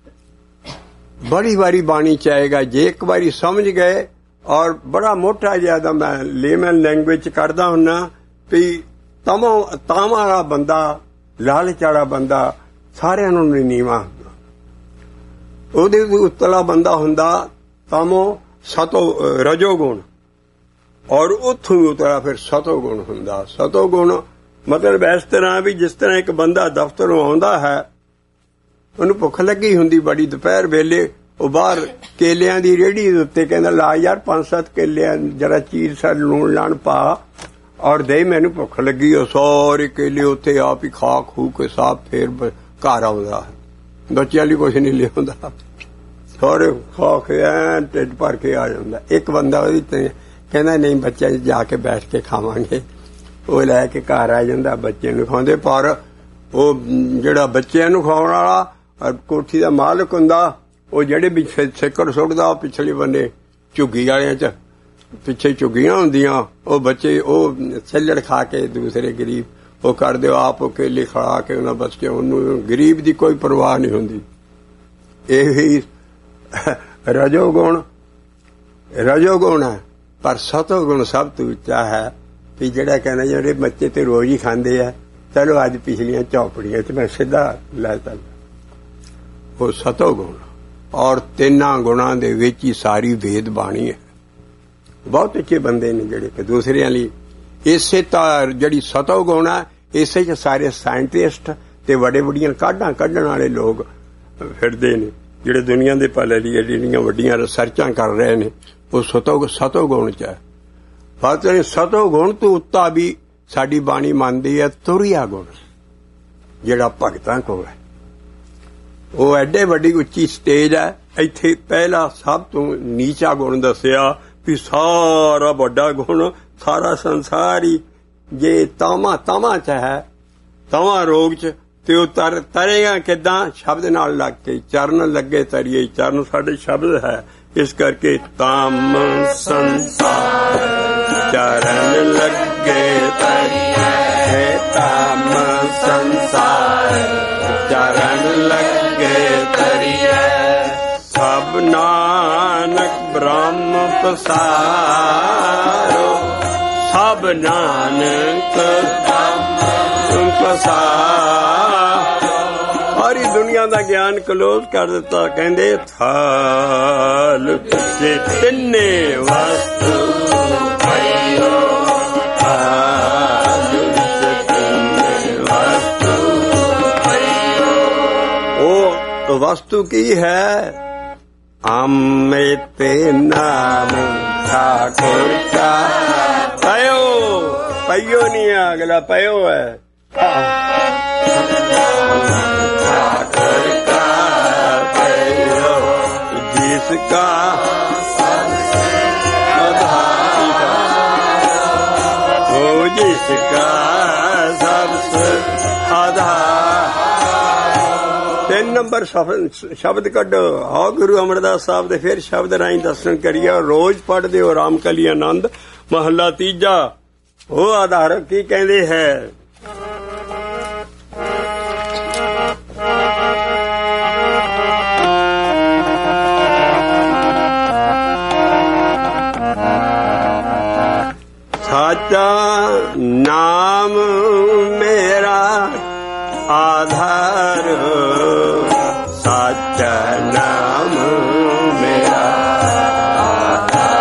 ਬੜੀ ਵਾਰੀ ਬਾਣੀ ਚ ਆਏਗਾ ਜੇ ਇੱਕ ਵਾਰੀ ਸਮਝ ਗਏ। ਔਰ ਬੜਾ ਮੋਟਾ ਜਿਆਦਾ ਮੈਂ ਲੇਮਨ ਲੈਂਗੁਏਜ ਕਰਦਾ ਹੁੰਨਾ ਵੀ ਤਮੋ ਤਾਮ ਵਾਲਾ ਬੰਦਾ ਲਾਲਚ ਵਾਲਾ ਬੰਦਾ ਸਾਰਿਆਂ ਨੂੰ ਨੀਵਾਂ ਹੁੰਦਾ। ਉਹਦੇ ਉਤਲਾ ਬੰਦਾ ਹੁੰਦਾ ਤਮੋ ਸਤੋ ਰਜੋ ਗੁਣ ਔਰ ਉੱਥੋਂ ਉਤਲਾ ਫਿਰ ਸਤੋ ਗੁਣ ਹੁੰਦਾ। ਸਤੋ ਗੁਣ ਮਤਲਬ ਇਸ ਤਰ੍ਹਾਂ ਵੀ ਜਿਸ ਤਰ੍ਹਾਂ ਇੱਕ ਬੰਦਾ ਦਫ਼ਤਰੋਂ ਆਉਂਦਾ ਹੈ ਉਹਨੂੰ ਭੁੱਖ ਲੱਗੀ ਹੁੰਦੀ ਬੜੀ ਦੁਪਹਿਰ ਵੇਲੇ ਉਹ ਬਾਹਰ ਕੇਲਿਆਂ ਦੀ ਰੇਹੜੀ ਦੇ ਉੱਤੇ ਕਹਿੰਦਾ ਲਾ ਯਾਰ ਪੰਜ ਸੱਤ ਕੇਲਿਆਂ ਜਰਾ ਚੀਰ ਸਾ ਲੂਣ ਲਾਣ ਪਾ ਔਰ ਦੇ ਮੈਨੂੰ ਭੁੱਖ ਲੱਗੀ। ਉਹ ਸਾਰੇ ਕੇਲੇ ਉੱਥੇ ਆਪ ਹੀ ਖਾ ਖੂ ਕੇ ਸਾਫ ਫੇਰ ਘਰ ਆਉਂਦਾ। ਬੱਚਿਆਂ ਲਈ ਕੁਛ ਨਹੀਂ ਲਿਆਉਂਦਾ ਸਾਰੇ ਖਾ ਕੇ ਐਨ ਢਿੱਡ ਭਰ ਕੇ ਆ ਜਾਂਦਾ। ਇੱਕ ਬੰਦਾ ਉਹਦੀ ਤੇ ਕਹਿੰਦਾ ਨਹੀਂ ਬੱਚਿਆਂ ਜਾ ਕੇ ਬੈਠ ਕੇ ਖਾਵਾਂਗੇ। ਉਹ ਲੈ ਕੇ ਘਰ ਆ ਜਾਂਦਾ ਬੱਚੇ ਨੂੰ ਖਾਂਦੇ। ਪਰ ਉਹ ਜਿਹੜਾ ਬੱਚਿਆਂ ਨੂੰ ਖਾਉਣ ਵਾਲਾ ਕੋਠੀ ਦਾ ਮਾਲਕ ਹੁੰਦਾ ਉਹ ਜਿਹੜੇ ਵੀ ਸਿੱਕੜ ਸੁੱਟਦਾ ਉਹ ਪਿਛਲੇ ਬੰਨੇ ਝੁੱਗੀ ਵਾਲਿਆਂ ਚ ਪਿੱਛੇ ਝੁੱਗੀਆਂ ਹੁੰਦੀਆਂ ਉਹ ਬੱਚੇ ਉਹ ਛੱਲੜ ਖਾ ਕੇ ਦੂਸਰੇ ਗਰੀਬ ਉਹ ਕਰਦੇ ਆਪ ਉਹ ਕੇਲੇ ਖਾ ਕੇ ਉਹਨਾਂ ਬੱਚੇ ਉਹਨੂੰ ਗਰੀਬ ਦੀ ਕੋਈ ਪਰਵਾਹ ਨਹੀਂ ਹੁੰਦੀ। ਇਹੀ ਰਜੋ ਗੁਣ ਰਜੋ ਗੁਣ ਹੈ। ਪਰ ਸਤੋ ਗੁਣ ਸਭ ਤੋਂ ਉੱਚਾ ਹੈ ਵੀ ਜਿਹੜਾ ਕਹਿੰਦਾ ਜਿਹੜੇ ਬੱਚੇ ਤੇ ਰੋਜ਼ ਹੀ ਖਾਂਦੇ ਆ ਚਲੋ ਅੱਜ ਪਿਛਲੀਆਂ ਚੌਪੜੀਆਂ ਚ ਮੈਂ ਸਿੱਧਾ ਲੈ ਚੱਲ ਉਹ ਸਤੋ ਗੁਣ। ਔਰ ਤਿੰਨਾਂ ਗੁਣਾਂ ਦੇ ਵਿੱਚ ਹੀ ਸਾਰੀ ਵੇਦ ਬਾਣੀ ਹੈ। ਬਹੁਤ ਅੱਛੇ ਬੰਦੇ ਨੇ ਜਿਹੜੇ ਕਿ ਦੂਸਰਿਆਂ ਲਈ ਇਸੇ ਤਾਂ ਜਿਹੜੀ ਸਤੋ ਗੁਣ ਹੈ ਇਸੇ ਚ ਸਾਰੇ ਸਾਇੰਟਿਸਟ ਤੇ ਵੱਡੇ ਵੱਡੀਆਂ ਕਾਢਾਂ ਕੱਢਣ ਵਾਲੇ ਲੋਕ ਫਿਰਦੇ ਨੇ ਜਿਹੜੇ ਦੁਨੀਆ ਦੇ ਭਲੇ ਲਈ ਜਿਹੜੀਆਂ ਵੱਡੀਆਂ ਰਿਸਰਚਾਂ ਕਰ ਰਹੇ ਨੇ ਉਹ ਸਤੋ ਸਤੋ ਗੁਣ ਚ ਹੈ। ਪਰ ਸਤੋ ਗੁਣ ਤੋਂ ਉੱਤਾ ਵੀ ਸਾਡੀ ਬਾਣੀ ਮੰਨਦੀ ਹੈ ਤੁਰਿਆ ਗੁਣ ਜਿਹੜਾ ਭਗਤਾਂ ਕੋਲ ਹੈ। ਉਹ ਐਡੇ ਵੱਡੀ ਉੱਚੀ ਸਟੇਜ ਹੈ। ਇੱਥੇ ਪਹਿਲਾ ਸਭ ਤੋਂ ਨੀਚਾ ਗੁਣ ਦੱਸਿਆ ਵੀ ਸਾਰਾ ਵੱਡਾ ਗੁਣ ਸਾਰਾ ਸੰਸਾਰ ਹੀ ਜੇ ਤਾਮਾ ਤਾਮਾ ਚ ਹੈ ਤਾਮਾ ਰੋਗ ਚ ਤੇ ਉਹ ਤਰ ਤਰੇਗਾ ਕਿੱਦਾਂ ਸ਼ਬਦ ਨਾਲ ਲੱਗ ਕੇ ਚਰਨ ਲੱਗੇ ਤਰੀਏ। ਚਰਨ ਸਾਡੇ ਸ਼ਬਦ ਹੈ ਇਸ ਕਰਕੇ ਤਾਮ ਸੰਸਾਰ ਚਰਨ ਲੱਗੇ ਤਰੀਏ। ਤਾਮ ਸੰਸਾਰ ਚਰਨ ਲੱਗੇ ਤਰੀਏ। ਸਭ ਨਾਨਕ ਬ੍ਰਹਮ ਪਸਾਰੋ। ਸਭ ਨਾਨਕ ਬ੍ਰਹਮ ਪਸਾਰੋ। ਸਾਰੀ ਦੁਨੀਆ ਦਾ ਗਿਆਨ ਕਲੋਜ਼ ਕਰ ਦਿੱਤਾ। ਕਹਿੰਦੇ ਥਾਲ ਤੇ ਤਿੰਨੇ ਵਸਤੂ ਪਈਓ। ਉਹ ਵਸਤੂ ਕੀ ਹੈ? ਅੰਮ੍ਰਿਤ ਨਾਮ ਠਾਕੁਰ ਕਾ ਪਇਓ। ਪਈਓ ਨਹੀਂ ਹੈ ਅਗਲਾ ਪਇਓ ਹੈ। ਠਾਕੁਰ ਕਾ ਪਇਓ ਜਿਸਕਾ ਉਹ ਜਿਸਕਾ ਸਬਸ ਆਧਾਰ। ਤਿੰਨ ਨੰਬਰ ਸ਼ਬਦ ਕੱਢੋ। ਆਓ ਗੁਰੂ ਅਮਰਦਾਸ ਸਾਹਿਬ ਦੇ ਫਿਰ ਸ਼ਬਦ ਰਾਹੀਂ ਦਰਸ਼ਨ ਕਰੀਏ। ਰੋਜ਼ ਪੜ੍ਹਦੇ ਹੋ ਰਾਮ ਕਲੀ ਆਨੰਦ ਮਹੱਲਾ ਤੀਜਾ। ਉਹ ਆਧਾਰ ਕੀ ਕਹਿੰਦੇ ਹੈ? ਸਾਚਾ ਨਾਮ ਮੇਰਾ ਆਧਾਰ। ਸਾਚਾ ਨਾਮ ਮੇਰਾ ਆਧਾਰ।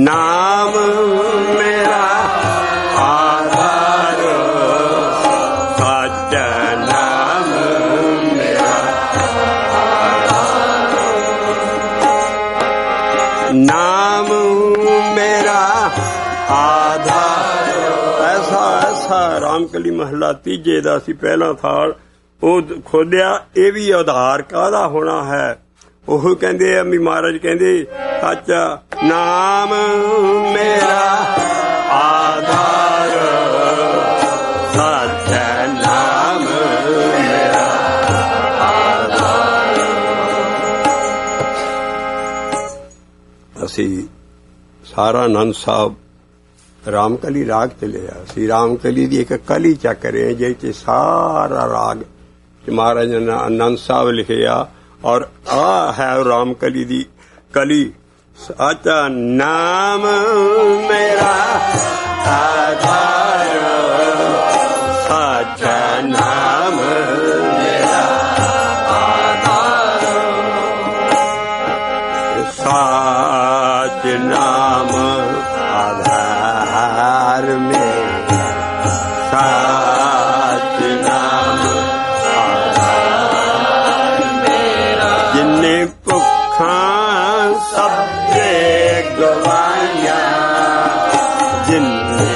नाम मेरा आधार, साचा नाम मेरा नाम मेरा आधार। ऐसा ऐसा रामकली महला तीजे दा सी पहला थाल ਉਹ ਖੋਲਿਆ। ਇਹ ਵੀ ਆਧਾਰ ਕਾਹਦਾ ਹੋਣਾ ਹੈ? ਉਹ ਕਹਿੰਦੇ ਆ ਵੀ ਮਹਾਰਾਜ ਕਹਿੰਦੇ ਸੱਚਾ ਨਾਮ ਮੇਰਾ ਆਧਾਰ, ਸੱਚਾ ਨਾਮ ਮੇਰਾ ਆਧਾਰ। ਅਸੀਂ ਸਾਰਾ ਆਨੰਦ ਸਾਹਿਬ ਰਾਮਕਲੀ ਰਾਗ ਤੇ ਲਿਆ। ਅਸੀਂ ਰਾਮਕਲੀ ਦੀ ਇੱਕ ਕਲੀ ਚੱਕ ਰਹੇ ਹਾਂ ਜਿਹਦੇ ਚ ਸਾਰਾ ਰਾਗ महाराज ने आनंद साहब लिखिया और आ है रामकली दी कली। साचा नाम मेरा आधार, साचा नाम मेरा आधार, साच नाम आधार मेरा, साच नाम सबके गवाया, जिनने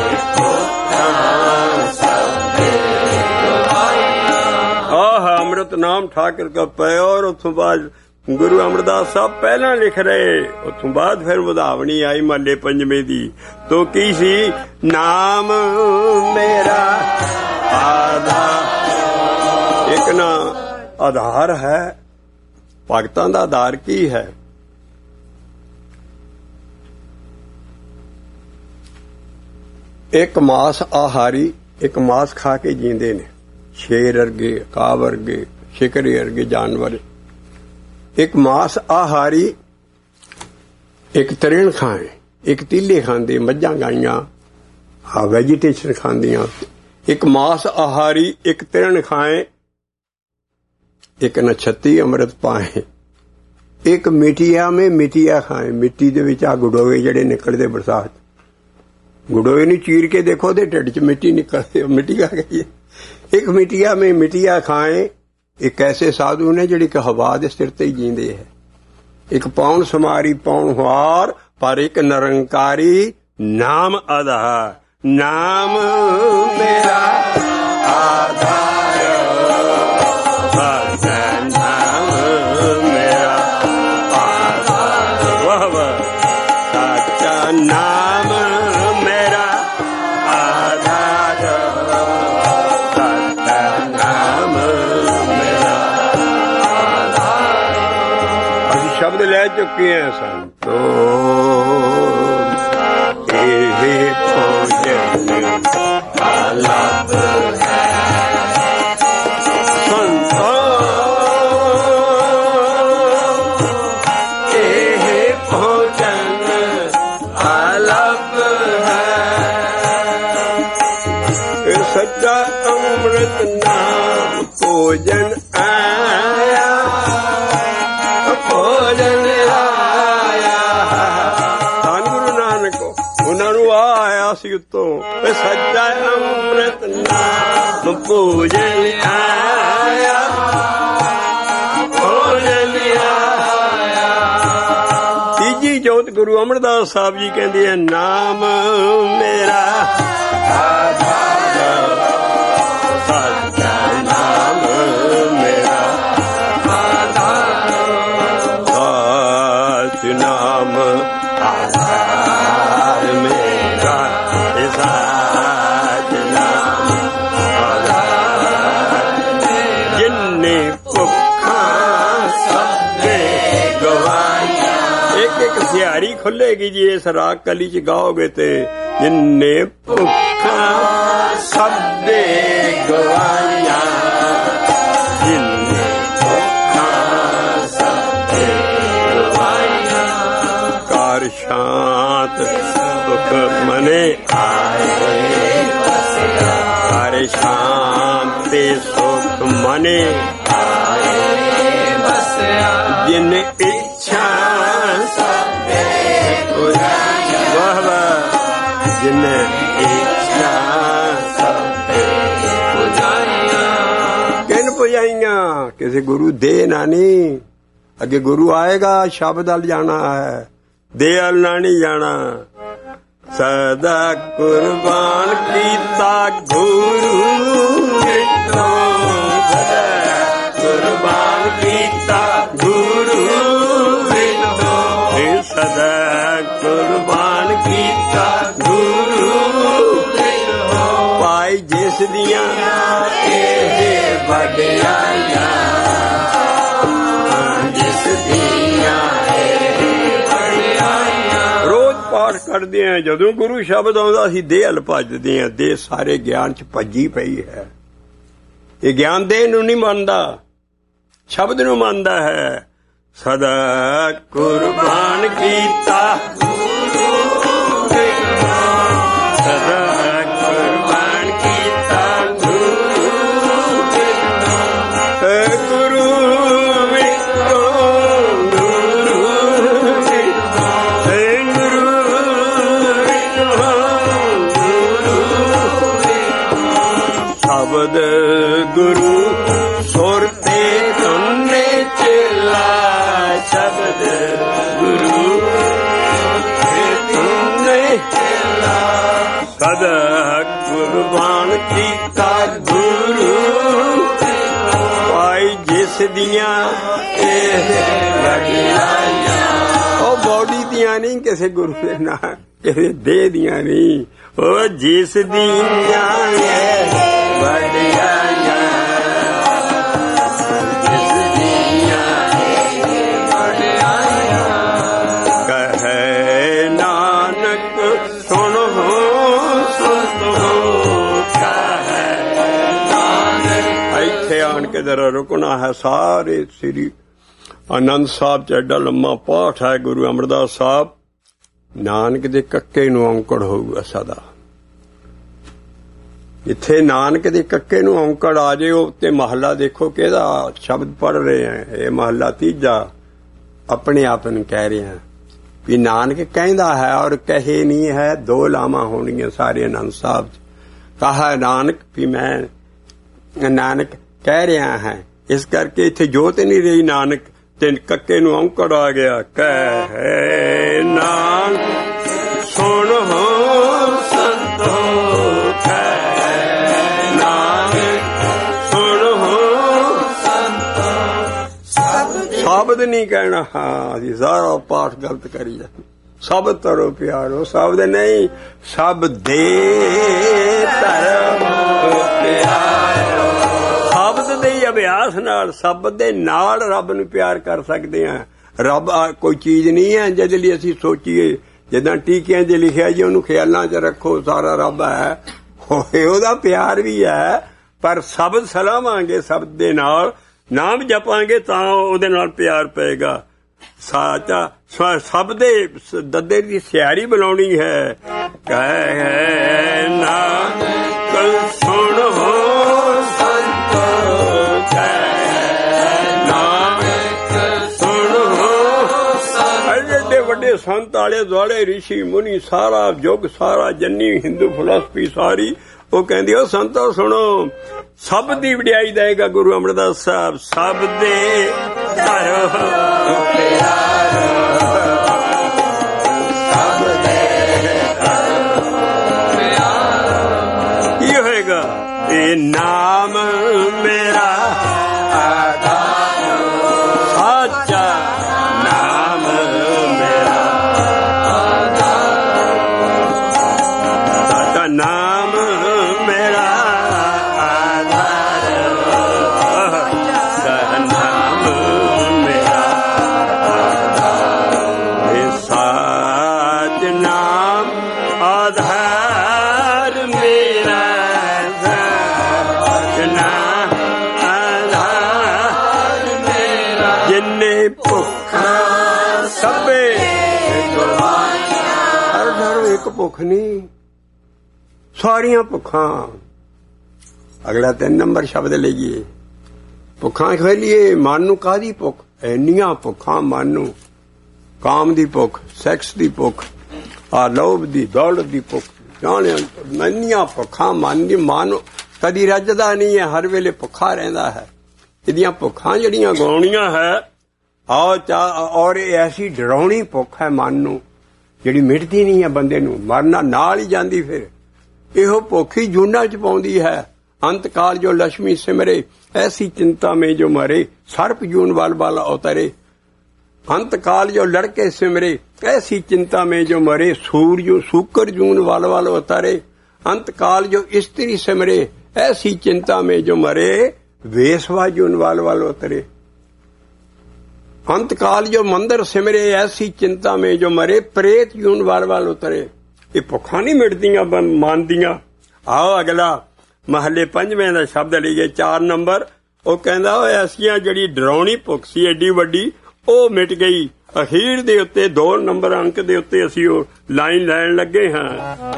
सबके गवाया। आह अमृत नाम ठाकर का पै। और उतों बाद गुरु अमरदास साहब पहला लिख रहे, उतों बाद फिर वधावनी आई महले पंजवे दी। तो की सी नाम मेरा आधार। एक ना आधार है, भगतां दा आधार की है? एक मास आहारी, एक मास खा के जींदे ने। शेर अर्गे, काव अर्गे, शिकरे अर्गे जानवर। एक मास आहारी, एक तरेण खाए, एक तीले खांदे, मज्जां गाइयां आ वेजिटेशन खांदियां। एक मास आहारी, एक तरेण खाए, एक नछत्ती अमृत पाए। एक मिटिया में मिटिया खाए, मिट्टी दे विच आ गुडोए जड़े निकलदे बरसात, गुडोए नूं चीर के देखो दे ढिड च मिट्टी निकलती, मिट्टी खा गई। एक मिटिया में मिटिया खाए। एक ऐसे साधु ने जिहड़े कि हवा दे सिर ते ही जींदे है। एक पौन समारी पौन हार, पर एक निरंकारी नाम आधार। नाम मेरा आधार, नाम मेरा आधार। वाह वाह, साचा नाम मेरा आधार, साचा नाम मेरा आधार। अभी शब्द ले चुके हैं संतो ये भोजन अलग है। संतो ये भोजन अलग है। सच्चा अमृत नाम भोजन आया, भोजन आया। धन गुरु नानक उन्होंने आया सी उत्तों, सच्चा अमृत नाम भोजन आया, भोजन आया। तीजी जोत गुरु अमरदास साहब जी कहते हैं नाम मेरा आधार, सच्चा नाम मेरा आधार, सच नाम आधार मेरा, सच नाम आधार। जिन्ने भुखा सबके गवाया। एक एक सिहारी खुलेगी जी इस राग कली च गाओगे ते। जिन्ने भुखा सबके गवाया, जिन्ने भुखा सबके गवाया। कार शांत सुख मने आए, कार शांति सुख मने आए। जिन इच्छा सबके पुराया। जिन्हें इच्छा किन पुजाइया किसी गुरु दे ना नहीं अगे गुरु आएगा शब्द अल जाना है दे अल ना नहीं जाना सदा कुर्बान कीता गुरु सदा कुर्बान कीता गुरु सदा कुर्बान कीता गुरु पाई जिस दियां वडियाइयां जिस दियां रोज पाठ करदे आ जदों गुरु शब्द आउंदा असीं देह हल भजदे आ देह सारे ज्ञान च भजी पई है ये ज्ञान देह नूं नहीं मनदा शब्द नूं मनदा है सदा कुर्बान कीता सदा कुर्बान कीता गुरु गुरु विको गुरु गुरु शब्द गुरु सुरते तुन्ने चला शब्द गुरु तुमने सदा कुर्बान कीता गुरु पाई जिस दियां ओ बॉडी दियां नहीं किसी गुरु दे ना किसी देह दियां नहीं ओ जिस दियां वडियाइयां जरा रुकना है सारे श्री आनंद साहब च एडा लम्मा पाठ है गुरु अमरदास साहब नानक दे कक्के नूं औंकड़ होऊगा सदा इत्थे नानक दे कक्के नूं औंकड़ आ जाए ते महला देखो किहदा शब्द पढ़ रहे हैं ये महला तीजा अपने आप नूं कह रहे हैं भी नानक कहंदा है और कहे नहीं है दो लावां होणगियां सारे आनंद साहब कहा नानक भी मैं नानक कह रहा है इस करके इत्थे जोत नहीं रही नानक ते कक्के नूं औंकड़ आ गया कहे नानक सुन हो संतो कहे नानक सुन हो संतो शब्द नहीं कहना हाँ जी सारा पाठ गलत करी जाए सब तरो प्यारो शब्द नहीं सब दे धर्म प्यारो शब्द दे अभ्यास नाल शब्द दे नाल रब नूं प्यार कर सकते हैं रब कोई चीज नहीं है जिहदे लई असीं सोचीए जिद्दां टीकियां च लिखिआ जी उहनूं ख्यालां च रखो सारा रब है होए ओहदा प्यार भी है पर शब्द सलावांगे शब्द दे नाल नाम जपांगे तां ओहदे नाल प्यार पएगा साचा शब्द दे दद्दे दी सियारी बुलाउणी है कहे नानक सुण हो ਵੱਡੇ ਸੰਤ ਆਲੇ ਦੁਆਲੇ ਰਿਸ਼ੀ ਮੁਨੀ ਸਾਰਾ ਯੁੱਗ ਸਾਰਾ ਜੰਨੀ ਹਿੰਦੂ ਫਿਲਾਸਫੀ ਸਾਰੀ ਉਹ ਕਹਿੰਦੀ ਉਹ ਸੰਤੋ ਸੁਣੋ ਸਭ ਦੀ ਵਡਿਆਈ ਦੇਗਾ ਗੁਰੂ ਅਮਰਦਾਸ ਸਾਹਿਬ ਸਭ ਦੇ ਧਰੋ ਪਿਆਰੋ ਸਭ ਦੇ ਪਿਆਰੋ ਕੀ ਹੋਏਗਾ ਇਹ ਨਾਮ ਮੇਰਾ ਆਧਾਰ ਸਾਚਾ नाम मेरा आधार नाम मेरा आधार साच नाम आधार मेरा साच नाम आधार मेरा जिन्ने भुखा सबे हर घर एक भुख नहीं सारियां भुखा अगला तीन नंबर शब्द लीजिए भुखा खेलिए मन नूं काहदी भुख इन्नियां भुखा मन नूं काम दी भुख सैक्स दी भुख आ लोभ दी दौलत दी भुख ਮੰਨੀਆਂ ਭੁੱਖਾਂ ਮਨ ਦੀ ਮਨ ਕਦੀ ਰੱਜਦਾ ਨਹੀਂ ਹੈ, ਹਰ ਵੇਲੇ ਭੁੱਖਾ ਰਹਿੰਦਾ ਹੈ। ਇਹਦੀਆਂ ਭੁੱਖਾਂ ਜਿਹੜੀਆਂ ਗਾਉਣੀਆਂ ਹੈ ਆਓ ਚਾ ਔਰ ਇਹ ਐਸੀ ਡਰਾਉਣੀ ਭੁੱਖ ਹੈ ਮਨ ਨੂੰ ਜਿਹੜੀ ਮਿਟਦੀ ਨਹੀਂ ਹੈ, ਬੰਦੇ ਨੂੰ ਮਰਨਾ ਨਾਲ ਹੀ ਜਾਂਦੀ। ਫਿਰ ਇਹੋ ਭੁੱਖ ਹੀ ਜੂਨਾਂ ਚ ਪਾਉਂਦੀ ਹੈ। अंत काल जो लक्ष्मी सिमरे ऐसी चिंता में जो मरे, सर्प जून वाल वाला उतरे। अंत काल जो लड़के सिमरे ऐसी चिंता में जो मरे, सूर्य सूकर जून वाल वाल उतरे। अंत काल जो स्त्री सिमरे ऐसी चिंता में जो मरे, वेसवा जून वाल वाल उतरे। अंत काल जो मंदिर सिमरे ऐसी चिंता में जो मरे, प्रेत जून वाल वाल उतरे। ये भुखा नहीं मिटदियां मानदियां। आओ अगला महले पंजवें का शब्द लीजिए चार नंबर। वो कहता ऐसियां जिहड़ी डराउणी भुख सी एडी वड्डी वो मिट गई। अखीर दे उत्ते दो नंबर अंक दे उत्ते असीं वो लाइन लैण लगे हाँ।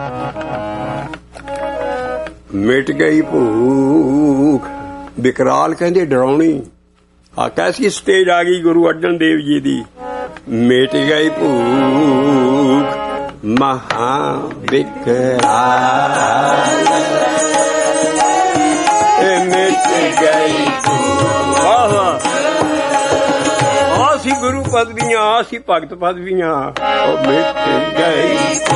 मिट गई भूख विकराल कहंदे डराउणी। आ कैसी स्टेज आ गई गुरु अर्जन देव जी दी। मिट गई भूख महा विकराल, मिट गई आसी गुरु पदवियां आसी भगत पदवियां मिट गई।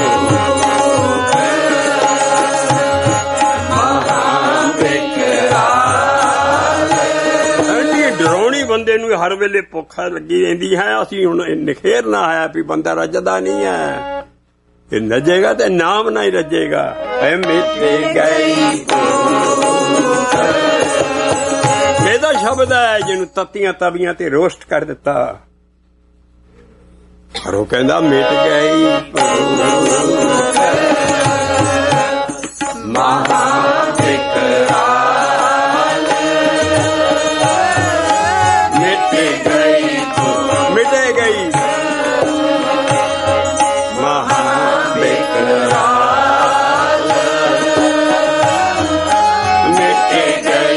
डराउणी बंदे नूं हर वेले भुख लगी रहिंदी है। असीं हुण निखेरना है भी बंदा रजदा नहीं है, ये नजेगा तो नाम ना ही रजेगा। मिट गई ਇਹਦਾ ਸ਼ਬਦ ਹੈ ਜਿਹਨੂੰ ਤੱਤੀਆਂ ਤਵੀਆਂ ਤੇ ਰੋਸਟ ਕਰ ਦਿੱਤਾ। ਪਰ ਉਹ ਕਹਿੰਦਾ ਮਿਟ ਗਈ ਮਹਾ ਵਿਕਰਾਲ, ਮਿਟ ਗਈ ਮਿਟ ਗਈ ਮਹਾ ਵਿਕਰਾਲ, ਮਿਟ ਗਈ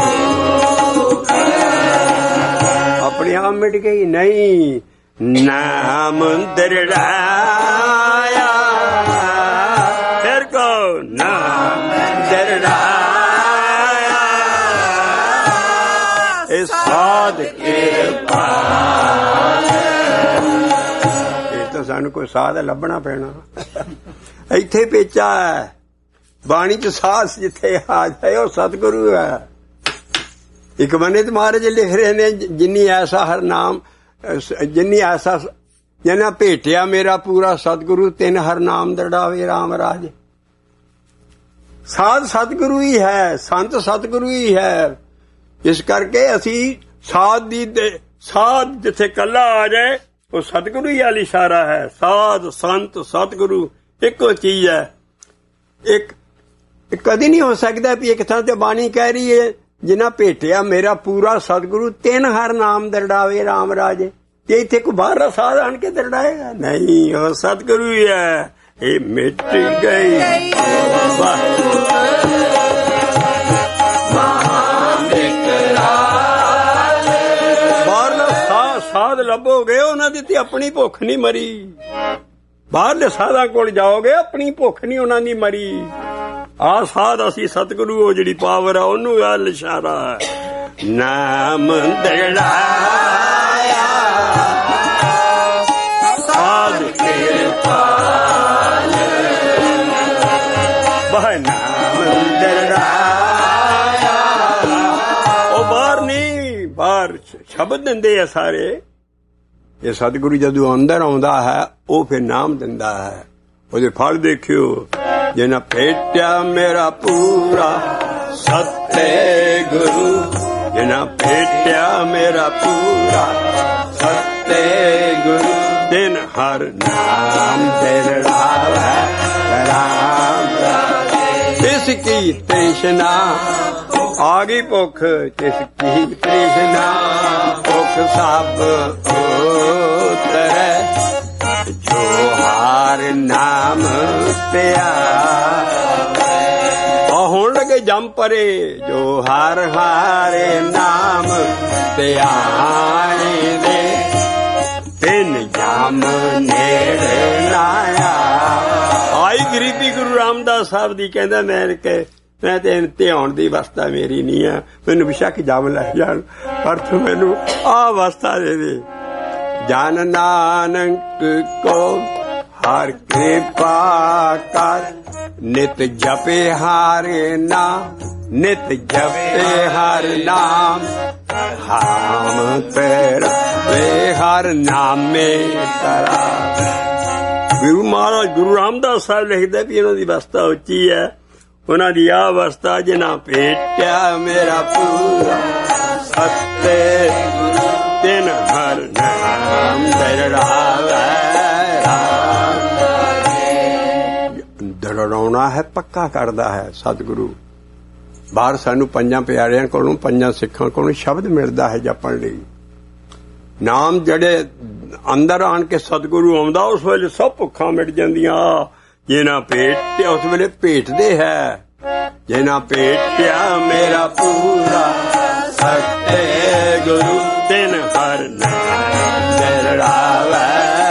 अपने आप मिट गई नहीं। नाम दरड़ाया फिर को नाम दरड़ाया इस साध के पास। ये तो सानू कोई साध लभना पैना। इत्थे पेचा है बाणी च साध जिथे आ जाए वो सतगुरु है। एक बने तो महाराज लिख रहे ने जिन्नी ऐसा हर नाम जिन्नी ऐसा जना भेटिया मेरा पूरा सतगुरु तिन हर नाम दड़ावे राम राज। साध सतगुरु ही है, संत सतगुरु ही है। इस करके असी साध दी साध जिथे कला आ जाए वो सतगुरु ही वाली इशारा है। साध संत सतगुरु एको चीज है। एक कदी नहीं हो सकता भी एक थां ते बाणी कह रही है जिन्ना भेटिया मेरा पूरा सतगुरु तिन हर नाम दरड़ावे राम राजे। ते इत्थे कोई बाहर साध आन के दरड़ाएगा नहीं, वो सतगुरु ही है। ये मिट गई बाहरला साध लभोगे उन्हां दी ते अपनी भुख नहीं मरी। बाहरले साधां कोल जाओगे अपनी भुख नहीं उन्हां दी मरी। आ साध असी सतगुरु वो जिहड़ी पावर है ओनू गल इशारा है। नाम दरड़ाया साध कृपाल, वह नाम दरड़ाया। ओ बाहर नहीं बाहर शब्द दिंदे है सारे। ये सतगुरु जदों अंदर आउंदा है वो फिर नाम दिंदा है। ਉਹਦੇ फल देखियो जिन्ना भेटिया मेरा पूरा सत्य गुरु, जिन्ना भेटिया मेरा पूरा सत्य गुरु, दिन हर नाम दरड़ावे राम राजे। इसकी तृष्णा आ गई भुख, इसकी तृष्णा भुख सब उतरे, जो हार नाम प्यारे। हुण लगे जम परे जो हार हारे नाम प्यारे दे, ਤਿੰਨ ਜਾਮ ਨੇੜੇ ਨਾ ਆਈ ਗਰੀਬੀ ਗੁਰੂ ਰਾਮਦਾਸ ਸਾਹਿਬ ਦੀ ਕਹਿੰਦਾ ਮੈਂ ਕਿ ਮੈਂ ਤੇ ਧਿਆਉਣ ਦੀ ਅਵਸਥਾ ਮੇਰੀ ਨਹੀਂ ਆ, ਮੈਨੂੰ ਬੇਸ਼ੱਕ ਜਮ ਲੈ ਜਾਣ ਪਰ ਤੂੰ ਮੈਨੂੰ ਆਹ ਅਵਸਥਾ ਦੇ ਦੇ। ਜਨ ਨਾਨਕ ਕੋ ਹਰ ਕਿਰਪਾ ਕਰ, ਨਿਤ ਜਪੇ ਹਰ ਨਾਮ, ਨਿਤ ਜਪੇ ਹਰ ਨਾਮ, ਹਾਮ ਤੇਰਾ ਵੇ ਹਰ ਨਾਮੇ ਤਰਾ। ਗੁਰੂ ਮਹਾਰਾਜ ਗੁਰੂ ਰਾਮਦਾਸ ਸਾਹਿਬ ਲਿਖਦੇ ਵੀ ਇਹਨਾਂ ਦੀ ਅਵਸਥਾ ਉੱਚੀ ਹੈ। ਉਹਨਾਂ ਦੀ ਆਹ ਅਵਸਥਾ ਜਿਨਾ ਭੇਟਿਆ ਮੇਰਾ ਪੂਰਾ ਸੱਤੇ ਤਿਨ ਹਰ ਨਾਮ ਦਰੜਾਵੇ। ਦਰੜਾਉਣਾ ਹੈ ਪੱਕਾ ਕਰਦਾ ਹੈ ਸਤਿਗੁਰੂ। ਬਾਹਰ ਸਾਨੂੰ ਪੰਜਾਂ ਪਿਆਰਿਆਂ ਕੋਲੋਂ ਪੰਜਾਂ ਸਿੱਖਾਂ ਕੋਲੋਂ ਸ਼ਬਦ ਮਿਲਦਾ ਹੈ ਜਪਣ ਲਈ। ਨਾਮ ਜਿਹੜੇ ਅੰਦਰ ਆਣ ਕੇ ਸਤਿਗੁਰੂ ਆਉਂਦਾ ਉਸ ਵੇਲੇ ਸਭ ਭੁੱਖਾਂ ਮਿਟ ਜਾਂਦੀਆਂ। ਜਿਨਾ ਭੇਟਿਆ ਉਸ ਵੇਲੇ ਭੇਟਦੇ ਹੈ। ਜਿਨਾ ਭੇਟਿਆ ਮੇਰਾ ਪੂਰਾ ਸੱਚੇ ਗੁਰੂ ਤਿਨ ਹਰ ਨਾਮ ਦਰੜਾਵੇ।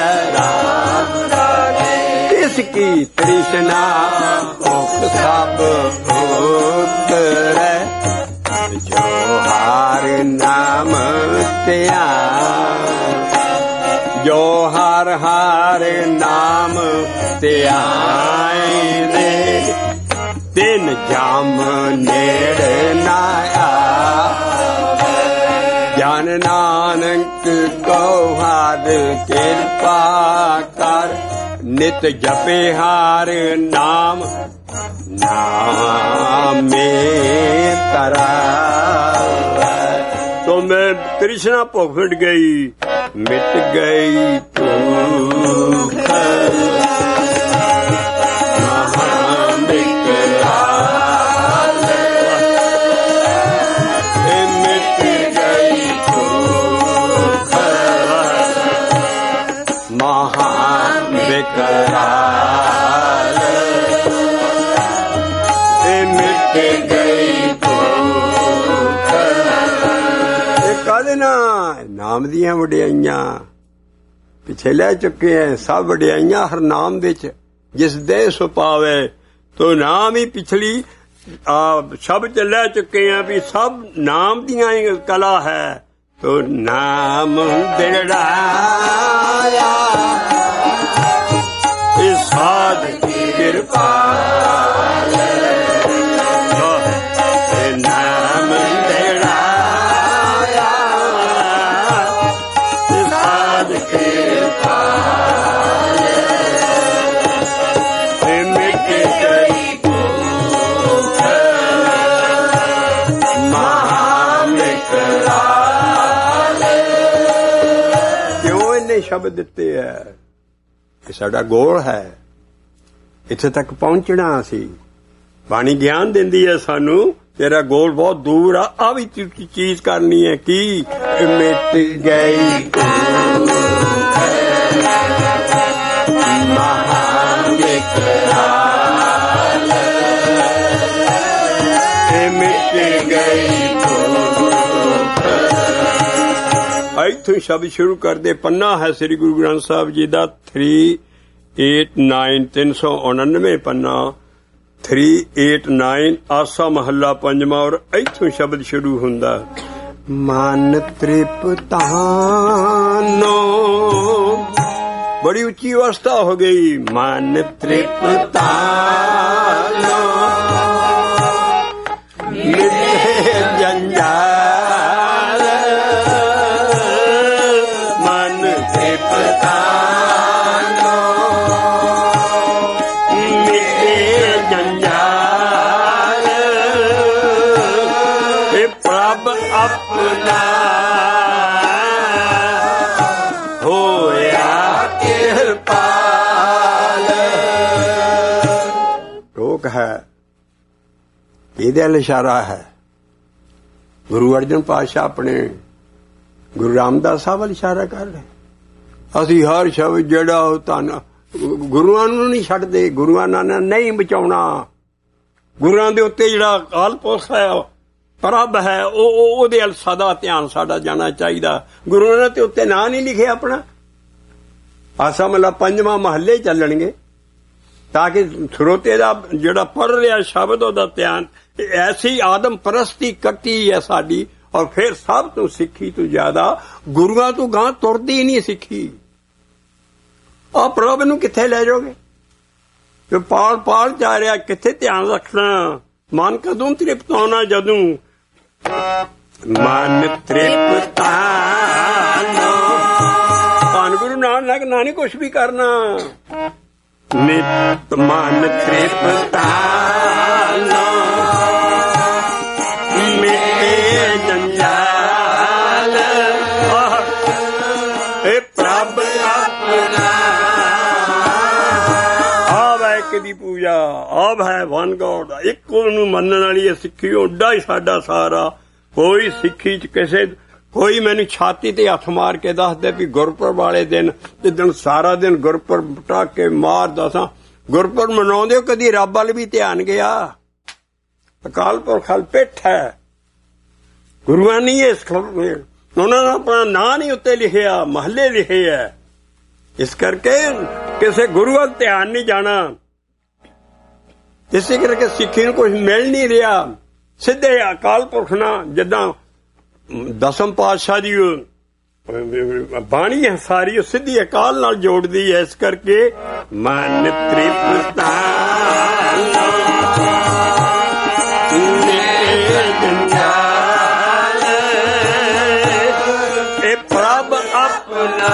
ਇਸ ਕੀ ਤ੍ਰਿਸ਼ਨਾ ਭੁੱਖ ਸਭ ਉਤਰੈ, ਜੋ ਹਰ ਨਾਮ ਧਿਆਨ, ਜੋ ਹਰ ਹਰ ਨਾਮ ਧਿਆਏ ਦੇ, ਤਿੰਨ ਜਾਮ ਨੇੜੇ ਨਾ ਆਵੇ। ਜਨ ਨਾਨਕ ਕੋ ਹਰ ਕਿਰਪਾ ਕਰ, ਨਿਤ ਜਪੇ ਹਰ ਨਾਮ, ਨਾਮੇ ਤਰਾਵੇ। तो मैं तृष्णा भुख मिट गई, मिट गई भूख मिट गई भूख महान बेकरार, मिट गई ਕਾਹਦੇ ਨਾਲ ਨਾਮ ਦੀਆਂ ਵਡਿਆਈਆਂ ਪਿੱਛੇ ਲੈ ਚੁੱਕੇ ਐ। ਸਭ ਵਡਿਆਈਆਂ ਹਰ ਨਾਮ ਵਿੱਚ, ਜਿਸ ਦੇ ਸੋ ਪਾਵੇ ਤੋ ਨਾਮ ਹੀ ਪਿਛਲੀ ਆ ਸਭ ਚ ਲੈ ਚੁੱਕੇ ਆ ਵੀ ਸਭ ਨਾਮ ਦੀਆਂ ਕਲਾ ਹੈ। ਤੋ ਨਾਮ ਦਿੜਾਇਆ ਇਹ ਸਾਧ ਕੀ ਕਿਰਪਾ, ਸ਼ਬਦ ਦਿੱਤੇ ਹੈ। ਇਹ ਸਾਡਾ ਗੋਲ ਹੈ, ਇੱਥੇ ਤੱਕ ਪਹੁੰਚਣਾ। ਅਸੀਂ ਬਾਣੀ ਗਿਆਨ ਦਿੰਦੀ ਹੈ ਸਾਨੂੰ, ਤੇਰਾ ਗੋਲ ਬਹੁਤ ਦੂਰ ਆ। ਆ ਵੀ ਚੀਜ਼ ਕਰਨੀ ਹੈ ਕੀ ਮਿਟ ਗਈ ਮਹਾਨ ਮਿਟ ਗਈ। ਇੱਥੋਂ ਸ਼ਬਦ ਸ਼ੁਰੂ ਕਰਦੇ। ਪੰਨਾ ਹੈ ਸ੍ਰੀ ਗੁਰੂ ਗ੍ਰੰਥ ਸਾਹਿਬ ਜੀ ਦਾ ਥ੍ਰੀ ਏਟ ਨਾਈਨ ਤਿੰਨ ਸੌ ਉਣਨਵੇਂ ਪੰਨਾ ਥ੍ਰੀ ਏਟ ਨਾਈਨ ਆਸਾ ਮਹੱਲਾ ਪੰਜਵਾਂ। ਔਰ ਇੱਥੋਂ ਸ਼ਬਦ ਸ਼ੁਰੂ ਹੁੰਦਾ। ਮਨ ਤ੍ਰਿਪਤਾਨੋ, ਬੜੀ ਉੱਚੀ ਅਵਸਥਾ ਹੋ ਗਈ। ਮਨ ਤ੍ਰਿਪਤਾਨੋ ਮਿਟੇ ਜੰਜਾਲ, ਹੈ ਇਹਦੇ ਵੱਲ ਇਸ਼ਾਰਾ ਹੈ। ਗੁਰੂ ਅਰਜਨ ਪਾਤਸ਼ਾਹ ਆਪਣੇ ਗੁਰੂ ਰਾਮਦਾਸ ਸਾਹਿਬ ਵੱਲ ਇਸ਼ਾਰਾ ਕਰ ਰਹੇ। ਅਸੀਂ ਹਰ ਸ਼ਬਦ ਜਿਹੜਾ ਉਹ ਧੰਨ ਗੁਰੂਆਂ ਨੂੰ ਨਹੀਂ ਛੱਡਦੇ, ਗੁਰੂਆਂ ਨਾਲ ਨਹੀਂ ਬਚਾਉਣਾ। ਗੁਰੂਆਂ ਦੇ ਉੱਤੇ ਜਿਹੜਾ ਅਕਾਲ ਪੁਰਖ ਹੈ, ਪ੍ਰਭ ਹੈ, ਉਹ ਉਹਦੇ ਵੱਲ ਸਦਾ ਧਿਆਨ ਸਾਡਾ ਜਾਣਾ ਚਾਹੀਦਾ। ਗੁਰੂਆਂ ਨੇ ਤੇ ਉੱਤੇ ਨਾਂ ਨਹੀਂ ਲਿਖਿਆ ਆਪਣਾ, ਆਸਾ ਮਤਲਬ ਪੰਜਵਾਂ ਮਹੱਲੇ ਚੱਲਣਗੇ ਤਾਂ ਕਿ ਸਰੋਤੇ ਦਾ ਜਿਹੜਾ ਪੜ੍ਹ ਰਿਹਾ ਸ਼ਬਦ ਉਹਦਾ ਧਿਆਨ। ਐਸੀ ਆਦਮ ਪ੍ਰਸਤੀ ਕੱਟੀ ਹੈ ਸਾਡੀ। ਔਰ ਫਿਰ ਸਭ ਤੋਂ ਸਿੱਖੀ ਤੋਂ ਜ਼ਿਆਦਾ ਗੁਰੂਆਂ ਤੋਂ ਗਾਂ ਤੁਰਦੀ ਨਹੀਂ ਸਿੱਖੀ। ਆਹ ਪ੍ਰਭ ਨੂੰ ਕਿੱਥੇ ਲੈ ਜਾਓਗੇ? ਤੇ ਪਾਲ ਪਾਲ ਜਾ ਰਿਹਾ, ਕਿੱਥੇ ਧਿਆਨ ਰੱਖਣਾ? ਮਨ ਕਦੋਂ ਤ੍ਰਿਪਤ ਹੋਣਾ? ਜਦੋਂ ਮਨ ਤ੍ਰਿਪਤਾ ਧੰਨ ਗੁਰੂ ਨਾਨਕ ਨਾ ਨਹੀਂ ਕੁਛ ਵੀ ਕਰਨਾ। ਨਿਤ ਮਨ ਤ੍ਰਿਪਤਾ ਮਿਟੇ ਜੰਜਾਲ ਇਹ ਪ੍ਰਭ ਆਪਣਾ। ਆਪ ਹੈ ਇੱਕ ਦੀ ਪੂਜਾ, ਆਪ ਹੈ ਵਨ ਗੋਡ। ਇੱਕ ਉਹਨੂੰ ਮੰਨਣ ਵਾਲੀ ਹੈ ਸਿੱਖੀ। ਓਡਾ ਹੀ ਸਾਡਾ ਸਾਰਾ। ਕੋਈ ਸਿੱਖੀ ਚ ਕਿਸੇ ਕੋਈ ਮੈਨੂੰ ਛਾਤੀ ਤੇ ਹੱਥ ਮਾਰ ਕੇ ਦੱਸਦੇ ਵੀ ਗੁਰਪੁਰਬ ਵਾਲੇ ਦਿਨ ਜਿੱਦਣ ਸਾਰਾ ਦਿਨ ਗੁਰਪੁਰਬ ਪਟਾਕੇ ਮਾਰ ਦਸਾਂ ਗੁਰਪੁਰਬ ਮਨਾਉਂਦੇ ਹੋ, ਕਦੀ ਰੱਬ ਵੱਲ ਵੀ ਧਿਆਨ ਗਿਆ? ਅਕਾਲ ਪੁਰਖ ਹਲ ਪਿੱਠ ਹੈ। ਗੁਰੂਆਂ ਨਹੀਂ ਇਸ ਉਹਨਾਂ ਨੇ ਆਪਣਾ ਨਾਂ ਨਹੀਂ ਉੱਤੇ ਲਿਖਿਆ, ਮਹੱਲੇ ਲਿਖੇ ਹੈ। ਇਸ ਕਰਕੇ ਕਿਸੇ ਗੁਰੂ ਵੱਲ ਧਿਆਨ ਨਹੀਂ ਜਾਣਾ। ਇਸੇ ਕਰਕੇ ਸਿੱਖੀ ਨੂੰ ਕੁਝ ਮਿਲ ਨਹੀਂ ਰਿਹਾ। ਸਿੱਧੇ ਅਕਾਲ ਪੁਰਖ ਨਾਲ ਜਿੱਦਾਂ ਦਸਮ ਪਾਤਸ਼ਾਹ ਦੀ ਬਾਣੀ ਹੈ ਸਾਰੀ ਉਹ ਸਿੱਧੀ ਅਕਾਲ ਨਾਲ ਜੋੜਦੀ ਹੈ। ਇਸ ਕਰਕੇ ਮਨ ਤ੍ਰਿਪਤਾ ਇਹ ਪ੍ਰਭ ਆਪਣਾ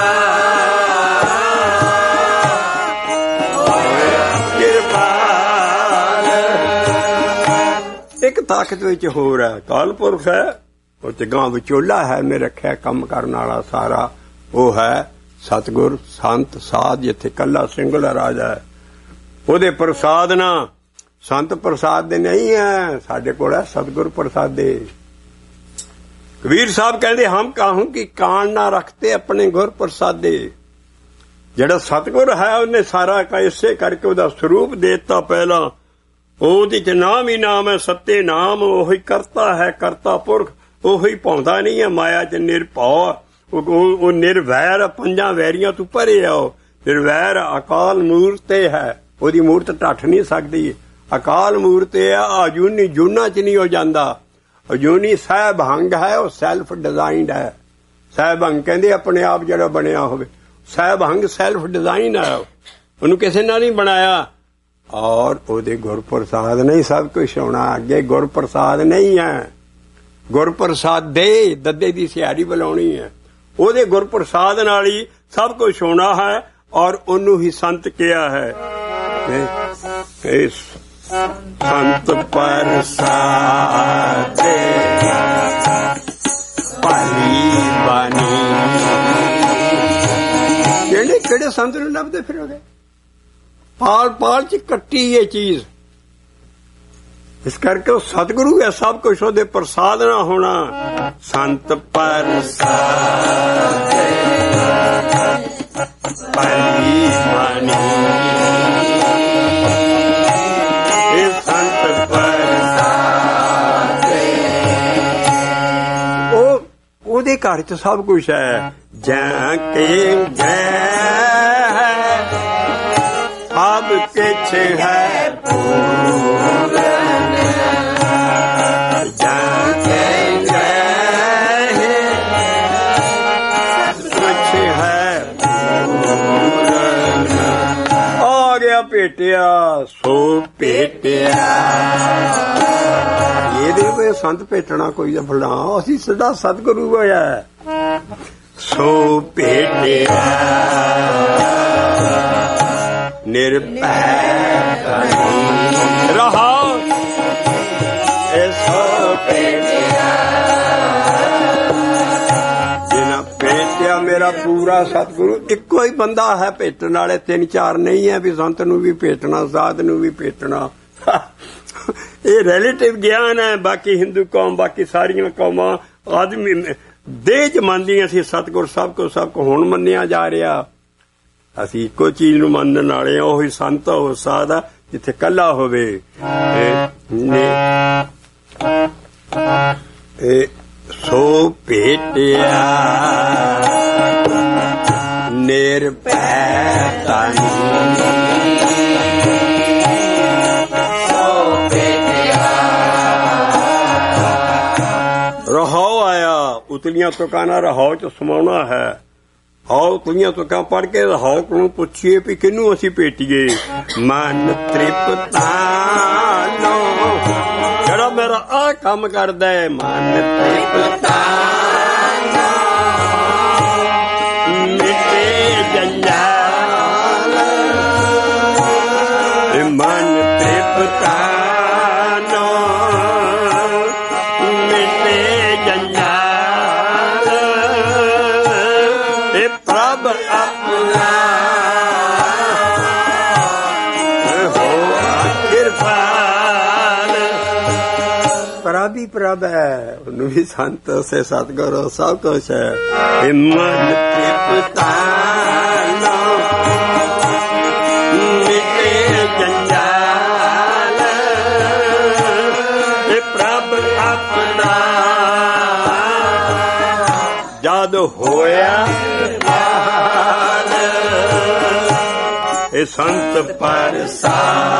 ਕਿਰਪਾਲ। ਇੱਕ ਤਾਕਤ ਵਿੱਚ ਹੋਰ ਹੈ, ਅਕਾਲ ਪੁਰਖ ਹੈ। ਉਹ ਚ ਗਾਂ ਵਿਚੋਲਾ ਹੈ ਮੈਂ ਰੱਖਿਆ ਕੰਮ ਕਰਨ ਵਾਲਾ ਸਾਰਾ। ਉਹ ਹੈ ਸਤਿਗੁਰ ਸੰਤ ਸਾਧ, ਜਿੱਥੇ ਕੱਲਾ ਸਿੰਗਲ ਰਾਜਾ ਹੈ। ਉਹਦੇ ਪ੍ਰਸਾਦ ਨਾ ਸੰਤ ਪ੍ਰਸਾਦ ਦੇ ਨਹੀਂ ਹੈ, ਸਾਡੇ ਕੋਲ ਹੈ ਸਤਿਗੁਰ ਪ੍ਰਸਾਦੇ। ਕਬੀਰ ਸਾਹਿਬ ਕਹਿੰਦੇ ਹਮ ਕਾਹੂ ਕਿ ਕਾਣ ਨਾ ਰੱਖਤੇ ਆਪਣੇ ਗੁਰ ਪ੍ਰਸਾਦੇ। ਜਿਹੜਾ ਸਤਿਗੁਰ ਹੈ ਉਹਨੇ ਸਾਰਾ ਇਸੇ ਕਰਕੇ ਉਹਦਾ ਸਰੂਪ ਦੇ ਦਿੱਤਾ ਪਹਿਲਾਂ। ਉਹਦੇ ਚ ਨਾਮ ਹੀ ਨਾਮ ਹੈ, ਸੱਤੇ ਨਾਮ। ਉਹੀ ਕਰਤਾ ਹੈ, ਕਰਤਾ ਪੁਰਖ। ਉਹੀ ਪਾਉਂਦਾ ਨਹੀਂ ਹੈ ਮਾਇਆ ਚ ਨਿਰਭਉ। ਉਹ ਨਿਰਵੈਰ ਪੰਜਾਂ ਵੈਰੀਆਂ ਤੋਂ ਪਰੇ ਆ। ਉਹ ਨਿਰਵੈਰ ਅਕਾਲ ਮੂਰਤ ਹੈ। ਉਹਦੀ ਮੂਰਤ ਢੱਠ ਨਹੀਂ ਸਕਦੀ। ਅਕਾਲ ਮੂਰਤ ਆ। ਅਜੂਨੀ ਜੂਨਾ ਚ ਨਹੀਂ ਹੋ ਜਾਂਦਾ। ਅਜੂਨੀ ਸਹਿਬੰਗ ਹੈ, ਉਹ ਸੈਲਫ ਡਿਜ਼ਾਈਨਡ ਹੈ। ਸਹਿਬੰਗ ਕਹਿੰਦੇ ਆਪਣੇ ਆਪ ਜਿਹੜਾ ਬਣਿਆ ਹੋਵੇ। ਸਹਿਬੰਗ ਸੈਲਫ ਡਿਜ਼ਾਈਨ ਹੈ, ਉਹਨੂੰ ਕਿਸੇ ਨਾਲ ਨਹੀਂ ਬਣਾਇਆ। ਔਰ ਉਹਦੇ ਗੁਰਪ੍ਰਸਾਦ ਨਹੀਂ ਸਭ ਕੁਛ ਹੋਣਾ। ਅੱਗੇ ਗੁਰਪ੍ਰਸਾਦ ਨਹੀਂ ਹੈ। ਗੁਰਪ੍ਰਸਾਦ ਦੇ ਦੱਦੇ ਦੀ ਸਿਆਰੀ ਬੁਲਾਉਣੀ ਹੈ। ਉਹਦੇ ਗੁਰਪ੍ਰਸਾਦ ਨਾਲ ਹੀ ਸਭ ਕੁਝ ਹੋਣਾ ਹੈ। ਔਰ ਉਹਨੂੰ ਹੀ ਸੰਤ ਕਿਹਾ ਹੈ। ਸੰਤ ਪ੍ਰਸਾਦੇ ਪਾਲੀ ਬਾਣੀ। ਕਿਹੜੇ ਕਿਹੜੇ ਸੰਤ ਨੂੰ ਲੱਭਦੇ ਫਿਰੋਗੇ? ਪਾਲ ਪਾਲ ਚ ਕੱਟੀ ਇਹ ਚੀਜ਼। ਇਸ ਕਰਕੇ ਉਹ ਸਤਿਗੁਰੂ ਹੈ ਸਭ ਕੁਛ। ਉਹਦੇ ਪ੍ਰਸਾਦ ਨਾ ਹੋਣਾ। ਸੰਤ ਪ੍ਰਸਾਦੇ ਪਾਲੀ ਬਾਣੀ। ਇਹ ਸੰਤ ਪ੍ਰਸਾਦੇ ਉਹ ਉਹਦੇ ਘਰ ਚ ਸਭ ਕੁਛ ਹੈ। ਜਾਂ ਕੇ ਜੈ ਸਭ ਕੁਛ ਹੈ ਪੂਰਨ। ਭੇਟਿਆ ਸੋ ਭੇਟਿਆ। ਇਹਦੇ ਵਿੱਚ ਸੰਤ ਭੇਟਣਾ ਕੋਈ ਦਾ ਫਲਾ। ਅਸੀਂ ਸਦਾ ਸਤਿਗੁਰੂ ਹੋਇਆ ਸੋ ਭੇਟਿਆ। ਨਿਰਭੈ ਰਹਾ ਇਹ ਸੋ ਭੇਟਿਆ। ਜਿਨਾ ਭੇਟਿਆ ਮੇਰਾ ਪੂਰਾ ਸਤਿਗੁਰੂ। ਇੱਕੋ ਹੀ ਬੰਦਾ ਹੈ ਭੇਟਣ ਵਾਲੇ, ਤਿੰਨ ਚਾਰ ਨਹੀਂ ਹੈ ਵੀ ਸੰਤ ਨੂੰ ਵੀ ਭੇਟਣਾ ਸਾਧ ਨੂੰ ਵੀ ਭੇਟਣਾ। ਇਹ ਰਿਲੇਟਿਵ ਗਿਆਨ ਹੈ। ਬਾਕੀ ਹਿੰਦੂ ਕੌਮ ਬਾਕੀ ਸਾਰੀਆਂ ਕੌਮਾਂ ਆਦਮੀ ਦੇਹ ਚ ਮੰਨਦੀਆਂ ਸੀ ਸਤਿਗੁਰ ਸਭ ਕੁਝ ਸਭ ਕੁ ਹੁਣ ਮੰਨਿਆ ਜਾ ਰਿਹਾ। ਅਸੀਂ ਇੱਕੋ ਚੀਜ਼ ਨੂੰ ਮੰਨਣ ਵਾਲੇ ਆ। ਉਹੀ ਸੰਤ ਉਹ ਸਾਧ ਆ ਜਿੱਥੇ ਕੱਲਾ ਹੋਵੇ। ਇਹ ਸੋ ਭੇਟਿਆ ਨਿਰਭੈ ਤਨ ਰਹਾਉ ਆਇਆ। ਉਤਲੀਆਂ ਤੁਕਾਂ ਨਾਲ ਰਹਾਉ ਚ ਸਮਾਉਣਾ ਹੈ। ਹਾਉ ਉਤਲੀਆਂ ਤੁਕਾਂ ਪੜ੍ਹ ਕੇ ਰਹਾਉ ਕੋਲੋਂ ਪੁੱਛੀਏ ਵੀ ਕਿਹਨੂੰ ਅਸੀਂ ਭੇਟੀਏ। ਮਨ ਤ੍ਰਿਪਤਾਨੋ ਜਿਹੜਾ ਮੇਰਾ ਆਹ ਕੰਮ ਕਰਦਾ ਹੈ। ਮਨ ਤ੍ਰਿਪਤਾਨੋ ਮਿਟੇ ਜੰਜਾਲ। ਮਨ ਤ੍ਰਿਪਤਾਨੋ ਪ੍ਰਭੀ ਪ੍ਰਭ ਹੈ। ਉਹਨੂੰ ਵੀ ਸੰਤ ਸੇ ਸਤਿਗੁਰੂ ਸਭ ਕੁਛ ਹੈ। ਮਨ ਤ੍ਰਿਪਤਾਨੋ ਮਿਟੇ ਜੰਜਾਲ। ਪ੍ਰਭ ਆਪਣਾ ਜਦ ਹੋਇਆ ਇਹ ਸੰਤ ਪ੍ਰਸਾਦੇ।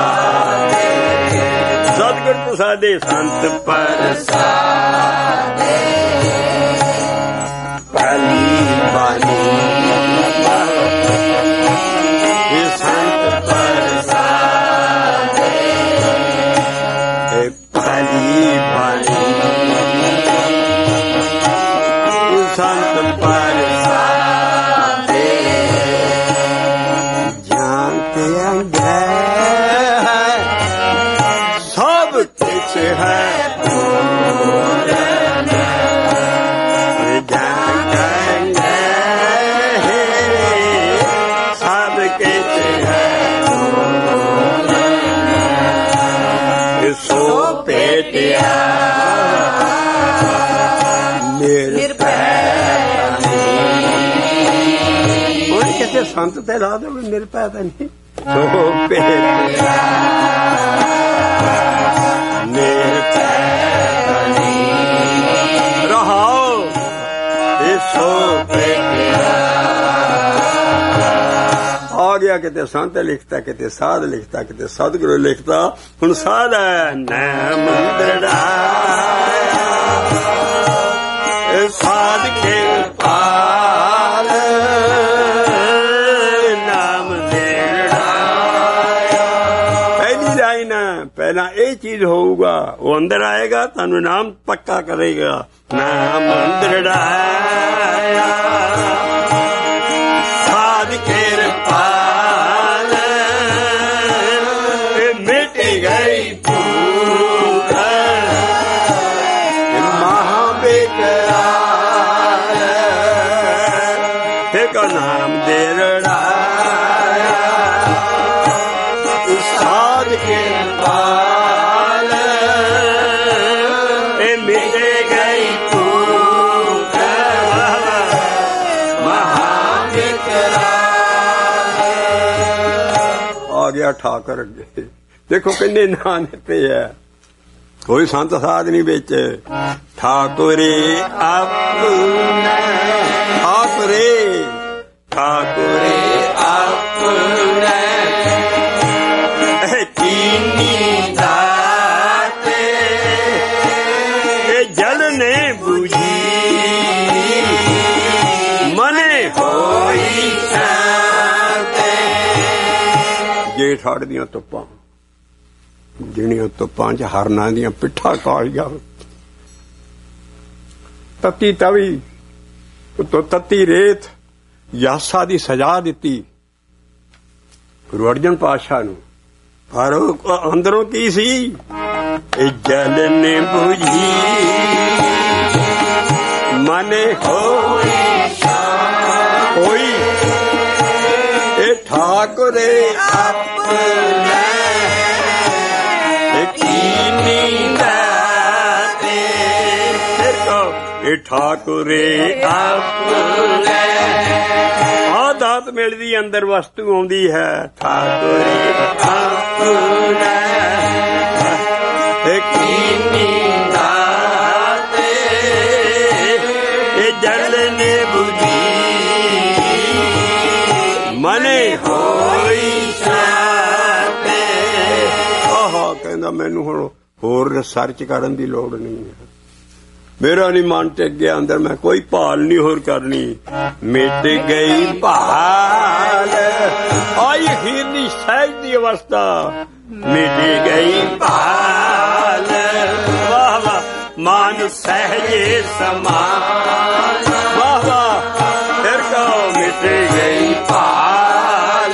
ਸਤਿਗੁਰ ਪ੍ਰਸਾਦੇ ਸੰਤ ਪ੍ਰਸਾਦੇ। ਪਹਿਲੀ ਬਾਣੀ ਇਹ ਸੰਤ ਪ੍ਰਸਾਦੇ। ਇਹ ਪਹਿਲੀ ਬਾਣੀ ਇਹ ਸੰਤ ਪ੍ਰਸਾਦੇ। ਜਾਣਤੇ ਅੰਗੇ ਹੈ ਸਭ ਕਿਛ ਹੈ ਸੋ ਭੇਟਿਆ ਨਿਰਭੈ। ਹੁਣ ਕਿਸੇ ਸੰਤ ਤੇ ਲਾ ਦੇ ਨਿਰਭੈ ਤਾਂ ਨਹੀਂ। ਸੋ ਭੇਟਿਆ ਰਹਾਉ ਇਹ ਸੋ ਭੇਟਿਆ। ਆ ਗਿਆ ਕਿਤੇ ਸੰਤ ਲਿਖਤਾ, ਕਿਤੇ ਸਾਧ ਲਿਖਤਾ, ਕਿਤੇ ਸਤਿਗੁਰੂ ਲਿਖਤਾ। ਹੁਣ ਸਾਧ ਹੈ ਨਾਮ ਦ੍ਰਿੜਾਇਆ। ਸਾਧ ਕਿਰਪਾਲ ਨਾਮ ਦ੍ਰਿੜਾਇਆ। ਪਹਿਲੀ ਲਾਈਨ ਪਹਿਲਾਂ ਇਹ ਚੀਜ਼ ਹੋਊਗਾ, ਉਹ ਅੰਦਰ ਆਏਗਾ, ਤੁਹਾਨੂੰ ਨਾਮ ਪੱਕਾ ਕਰੇਗਾ। ਨਾਮ ਦ੍ਰਿੜਾਇਆ ਸਾਧ ਕਿਰਪਾਲ। ਮਿਟ ਗਈ ਭੂਖ ਮਹਾ ਬੇਕਰਾਰ। ਇੱਕ ਨਾਮ ਦ੍ਰਿੜਾਇਆ ਸਾਧ ਕਿਰਪਾਲ। ਮਿਟ ਗਈ ਭੂਖ ਮਹਾ ਬੇਕਰਾਰ। ਆ ਗਿਆ ਠਾਕਰ ਅੱਗੇ। ਦੇਖੋ ਕਿੰਨੇ ਨਾਂ ਦਿੱਤੇ ਹੈ। ਕੋਈ ਸੰਤ ਸਾਧ ਨਹੀਂ ਵਿੱਚ। ਠਾਕੁਰੇ ਆਪਣਾ ਠਾਕੁਰੇ ਠਾਕੁਰੇ ਆਪਣਾ ਕੀਨੀ ਦਾਤੇ ਜਲ ਨੇ ਬੁਝੀ ਮਨੇ ਹੋਈ ਸ਼ਾਂਤੇ। ਜੇ ਠਾੜ ਦੀਆਂ ਧੁੱਪਾਂ ਜਿਹੜੀਆਂ ਧੁੱਪਾਂ ਚ ਹਰਨਾਂ ਦੀਆਂ ਪਿੱਠਾਂ ਕਾਲੀਆਂ, ਤਤੀ ਤਵੀ ਉੱਤੋਂ ਤਤੀ ਰੇਤ, ਯਾਸਾ ਦੀ ਸਜ਼ਾ ਦਿੱਤੀ ਗੁਰੂ ਅਰਜਨ ਪਾਤਸ਼ਾਹ ਨੂੰ। ਪਰ ਅੰਦਰੋਂ ਕੀ ਸੀ? ਇਹ ਜਲ ਨੇ ਬੁਝੀ ਮਨੇ ਹੋਈ ਹੋਈ। ਇਹ ਠਾਕੁਰੇ ਆਪਣਾ ਕੀਨੀ ਦਾਤੇ। ਇਹ ਠਾਕੁਰੇ ਆਪਣਾ ਆ ਦਾਤ ਮਿਲਦੀ ਅੰਦਰ ਵਸਤੂ ਆਉਂਦੀ ਹੈ। ਠਾਕੁਰੇ ਆਪਣਾ ਕੀਨੀ ਦਾਤੇ। ਇਹ ਜਲ ਨੇ ਬੁਝੀ ਕਹਿੰਦਾ ਮੈਨੂੰ ਹੁਣ ਹੋਰ ਰਿਸਰਚ ਕਰਨ ਦੀ ਲੋੜ ਨਹੀਂ ਹੈ, ਮੇਰਾ ਨਹੀਂ ਮਨ ਟਿਕ ਗਿਆ ਅੰਦਰ, ਮੈਂ ਕੋਈ ਭਾਲ ਨਹੀਂ ਹੋਰ ਕਰਨੀ। ਮਿਟ ਗਈ ਭਾਲ ਆਈ ਹੀਰਨੀ ਸਹਿਜ ਦੀ ਅਵਸਥਾ, ਮਿਟ ਗਈ ਭਾਲ ਵਾਹ ਵਾਹ ਮਨ ਸਹਿਜੇ ਸਮਾਨ, ਵਾਹ ਵਾਹ ਫਿਰ ਕਹੋ ਮਿਟ ਗਈ ਭਾਲ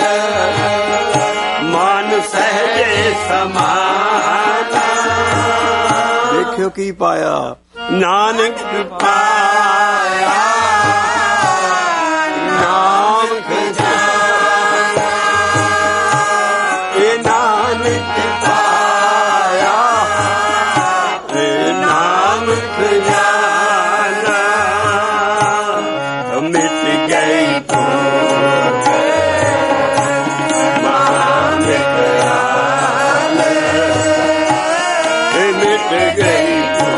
ਮਨ ਸਹਿਜੇ ਸਮਾਨ। ਦੇਖਿਓ ਕੀ ਪਾਇਆ, ਨਾਨਕ ਪਾਇਆ ਨਾਮ ਖਜ਼ਾਨਾ, ਇਹ ਨਾਨਕ ਪਾਇਆ ਇਹ ਨਾਮ ਖਜ਼ਾਨਾ। ਮਿਟ ਗਈ ਭੁੱਖ ਮਾਨਿਕ ਹਾਲ, ਇਹ ਮਿਟ ਗਈ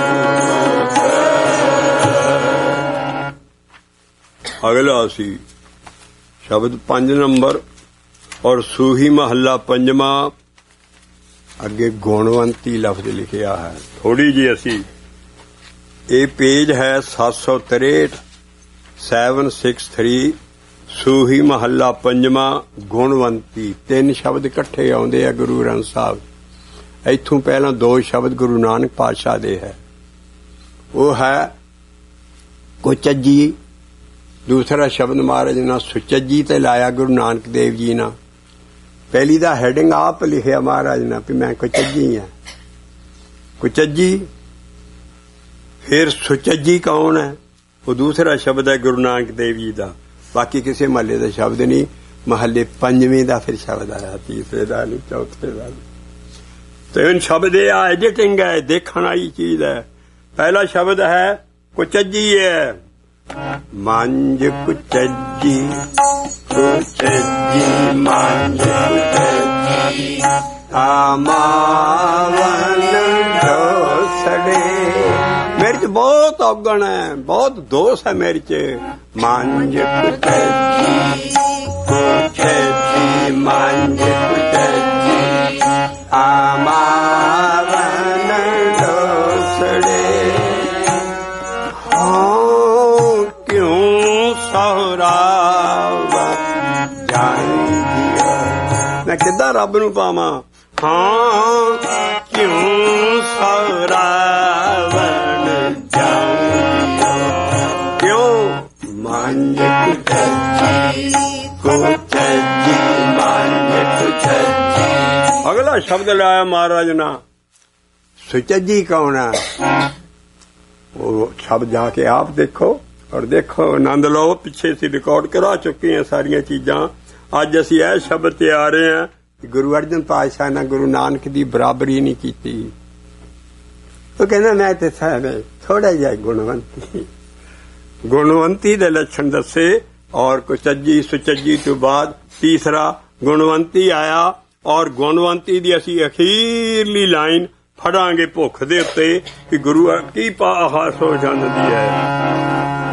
ਅਗਲਾ ਸੀ ਸ਼ਬਦ ਪੰਜ ਨੰਬਰ ਔਰ ਸੂਹੀ ਮਹੱਲਾ ਪੰਜਵਾਂ। ਅੱਗੇ ਗੁਣਵੰਤੀ ਲਫ਼ਜ਼ ਲਿਖਿਆ ਹੈ ਥੋੜੀ ਜੀ ਅਸੀਂ, ਇਹ ਪੇਜ ਹੈ ਸੱਤ ਸੌ ਤਰੇਹਠ ਸੈਵਨ ਸਿਕਸ ਥ੍ਰੀ। ਸੂਹੀ ਮਹੱਲਾ ਪੰਜਵਾਂ ਗੁਣਵੰਤੀ, ਤਿੰਨ ਸ਼ਬਦ ਇਕੱਠੇ ਆਉਂਦੇ ਆ ਗੁਰੂ ਗ੍ਰੰਥ ਸਾਹਿਬ। ਇੱਥੋਂ ਪਹਿਲਾਂ ਦੋ ਸ਼ਬਦ ਗੁਰੂ ਨਾਨਕ ਪਾਤਸ਼ਾਹ ਦੇ ਹੈ, ਉਹ ਹੈ ਕੁਚੱਜੀ, ਦੂਸਰਾ ਸ਼ਬਦ ਮਹਾਰਾਜ ਨੇ ਸੁਚੱਜੀ ਤੇ ਲਾਇਆ ਗੁਰੂ ਨਾਨਕ ਦੇਵ ਜੀ ਨੇ। ਪਹਿਲੀ ਦਾ ਹੈਡਿੰਗ ਆਪ ਲਿਖਿਆ ਮਹਾਰਾਜ ਨੇ ਵੀ ਮੈਂ ਕੁਚੱਜੀ ਹਾਂ, ਕੁਚੱਜੀ। ਫਿਰ ਸੁਚੱਜੀ ਕੌਣ ਹੈ, ਉਹ ਦੂਸਰਾ ਸ਼ਬਦ ਹੈ ਗੁਰੂ ਨਾਨਕ ਦੇਵ ਜੀ ਦਾ, ਬਾਕੀ ਕਿਸੇ ਮਹੱਲੇ ਦਾ ਸ਼ਬਦ ਨਹੀਂ। ਮਹੱਲੇ ਪੰਜਵੇਂ ਦਾ ਫਿਰ ਸ਼ਬਦ ਆਇਆ, ਤੀਸਰੇ ਦਾ ਨਹੀਂ, ਚੌਥੇ ਦਾ ਨਹੀਂ। ਤੇ ਇਹ ਸ਼ਬਦ ਇਹ ਆ ਐਡੀਟਿੰਗ ਹੈ, ਦੇਖਣ ਵਾਲੀ ਚੀਜ਼ ਹੈ। ਪਹਿਲਾ ਸ਼ਬਦ ਹੈ ਕੁਚੱਜੀ ਹੈ, ਮੰਜ ਕੁਚੱਜੀ ਕੁਚੱਜੀ ਮੰਜ ਕੁਚੱਜੀ ਆਮਾਵਨ ਢੋਸੜੇ। ਮੇਰੇ ਚ ਬਹੁਤ ਔਗਣ ਹੈ, ਬਹੁਤ ਦੋਸ਼ ਹੈ ਮੇਰੇ ਚ। ਮੰਜ ਕੁਚੱਜੀ ਕੁਚੱਜੀ ਮੰਜ ਕੁਚੱਜੀ ਆਮਾਵਨ ਢੋਸੜੇ। ਮੈਂ ਕਿੱਦਾਂ ਰੱਬ ਨੂੰ ਪਾਵਾਂ, ਹਾਂ ਕਿਉਂ ਸਰਾਵਣ ਜਾਊਂ, ਕਿਉਂ ਮੰਜ ਕੁਚੱਜੀ ਕੁਚੱਜੀ ਮੰਜ ਕੁਚੱਜੀ। ਅਗਲਾ ਸ਼ਬਦ ਲਾਇਆ ਮਹਾਰਾਜ ਨਾ, ਸੁਚੱਜੀ ਕੌਣ ਹੈ? ਉਹ ਸ਼ਬਦ ਜਾ ਕੇ ਆਪ ਦੇਖੋ ਔਰ ਦੇਖੋ, ਆਨੰਦ ਲਓ। ਪਿੱਛੇ ਅਸੀਂ ਰਿਕਾਰਡ ਕਰਾ ਚੁੱਕੇ ਹਾਂ ਸਾਰੀਆਂ ਚੀਜ਼ਾਂ। ਅੱਜ ਅਸੀਂ ਇਹ ਸ਼ਬਦ ਤੇ ਆ ਰਹੇ ਹਾਂ ਕਿ ਗੁਰੂ ਅਰਜਨ ਪਾਤਸ਼ਾਹ ਨੇ ਗੁਰੂ ਨਾਨਕ ਦੀ ਬਰਾਬਰੀ ਨਹੀਂ ਕੀਤੀ। ਉਹ ਕਹਿੰਦਾ ਮੈਂ ਤੇ ਸਾਹਿਬ ਥੋੜਾ ਜਿਹਾ ਗੁਣਵੰਤੀ, ਗੁਣਵੰਤੀ ਦੇ ਲੱਛਣ ਦੱਸੇ। ਔਰ ਕੁਚੱਜੀ ਸੁਚੱਜੀ ਤੋਂ ਬਾਅਦ ਤੀਸਰਾ ਗੁਣਵੰਤੀ ਆਇਆ। ਔਰ ਗੁਣਵੰਤੀ ਦੀ ਅਸੀਂ ਅਖੀਰਲੀ ਲਾਈਨ ਫੜਾਂਗੇ ਭੁੱਖ ਦੇ ਉੱਤੇ ਕਿ ਗੁਰੂ ਕੀ ਪਾਹਾ ਸੋ ਜਾਂਦੀ ਹੈ।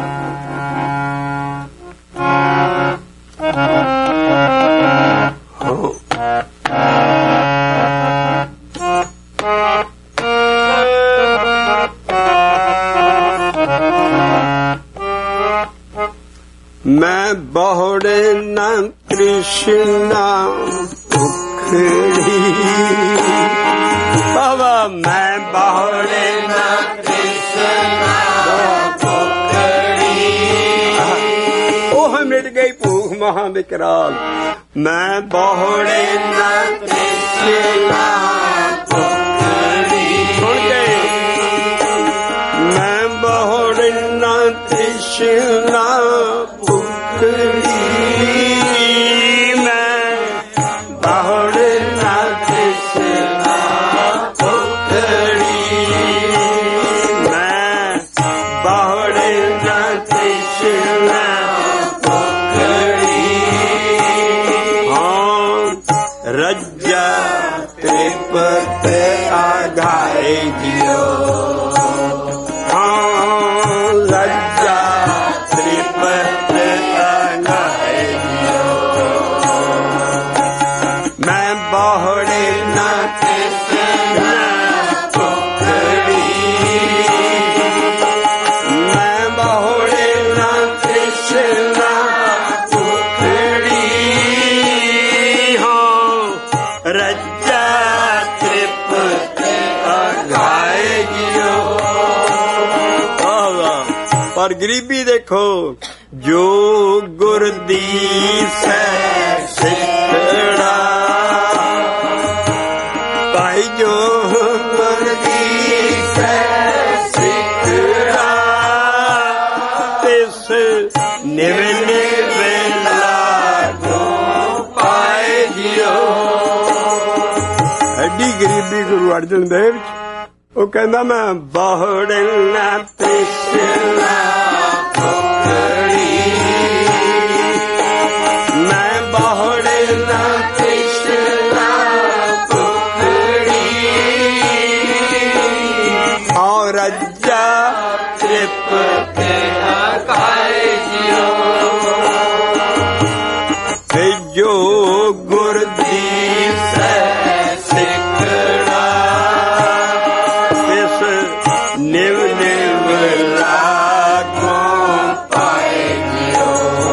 ਮੈਂ ਬਹੁੜੇ ਨਾ ਤ੍ਰਿਸ਼ਨਾ ਭੁਖੜੀ, ਬਾਬਾ ਮੈਂ ਬਹੁੜੇ ਨਾ ਤ੍ਰਿਸ਼ਨਾ ਭੁਖੜੀ। ਉਹ ਮਿਟ ਗਈ ਭੂਖ ਮਹਾ ਵਿਕਰਾਲ। ਮੈਂ ਬਹੁੜੇ ਨਾ ਤ੍ਰਿਸ਼ਨਾ ਭੁਖੜੀ, ਸੁਣ ਕੇ ਮੈਂ ਬਹੁੜੇ ਨਾ ਤ੍ਰਿਸ਼ਨਾ बहुड़े न और गरीबी देखो जो गुर दीसै सिखड़ा भाई जो गुर दीसै सिखड़ा तिस निव निव लागो पाए जियो। एडी गरीबी गुरु अर्जन देव ਉਹ ਕਹਿੰਦਾ ਮੈਂ ਬਾਹੜਨਾ ਤ੍ਰਿਸ਼ਨਾ ਭੁਖੜੀ ਮੈਂ ਬਾਹੜਨਾ ਤ੍ਰਿਸ਼ਨਾ ਭੁਖੜੀ ਔਰ ਰੱਜਾ ਤ੍ਰਿਪ ਤੇ ਆਕਾਏ ਜਿਓ ਤੇ ਜੋ ਗੁਰ ਦੀਸੈ ਸਿਖੜਾ ਨਿਵ ਨਿਵ ਲਾਗੋ ਪਾਏ ਜਿਓ।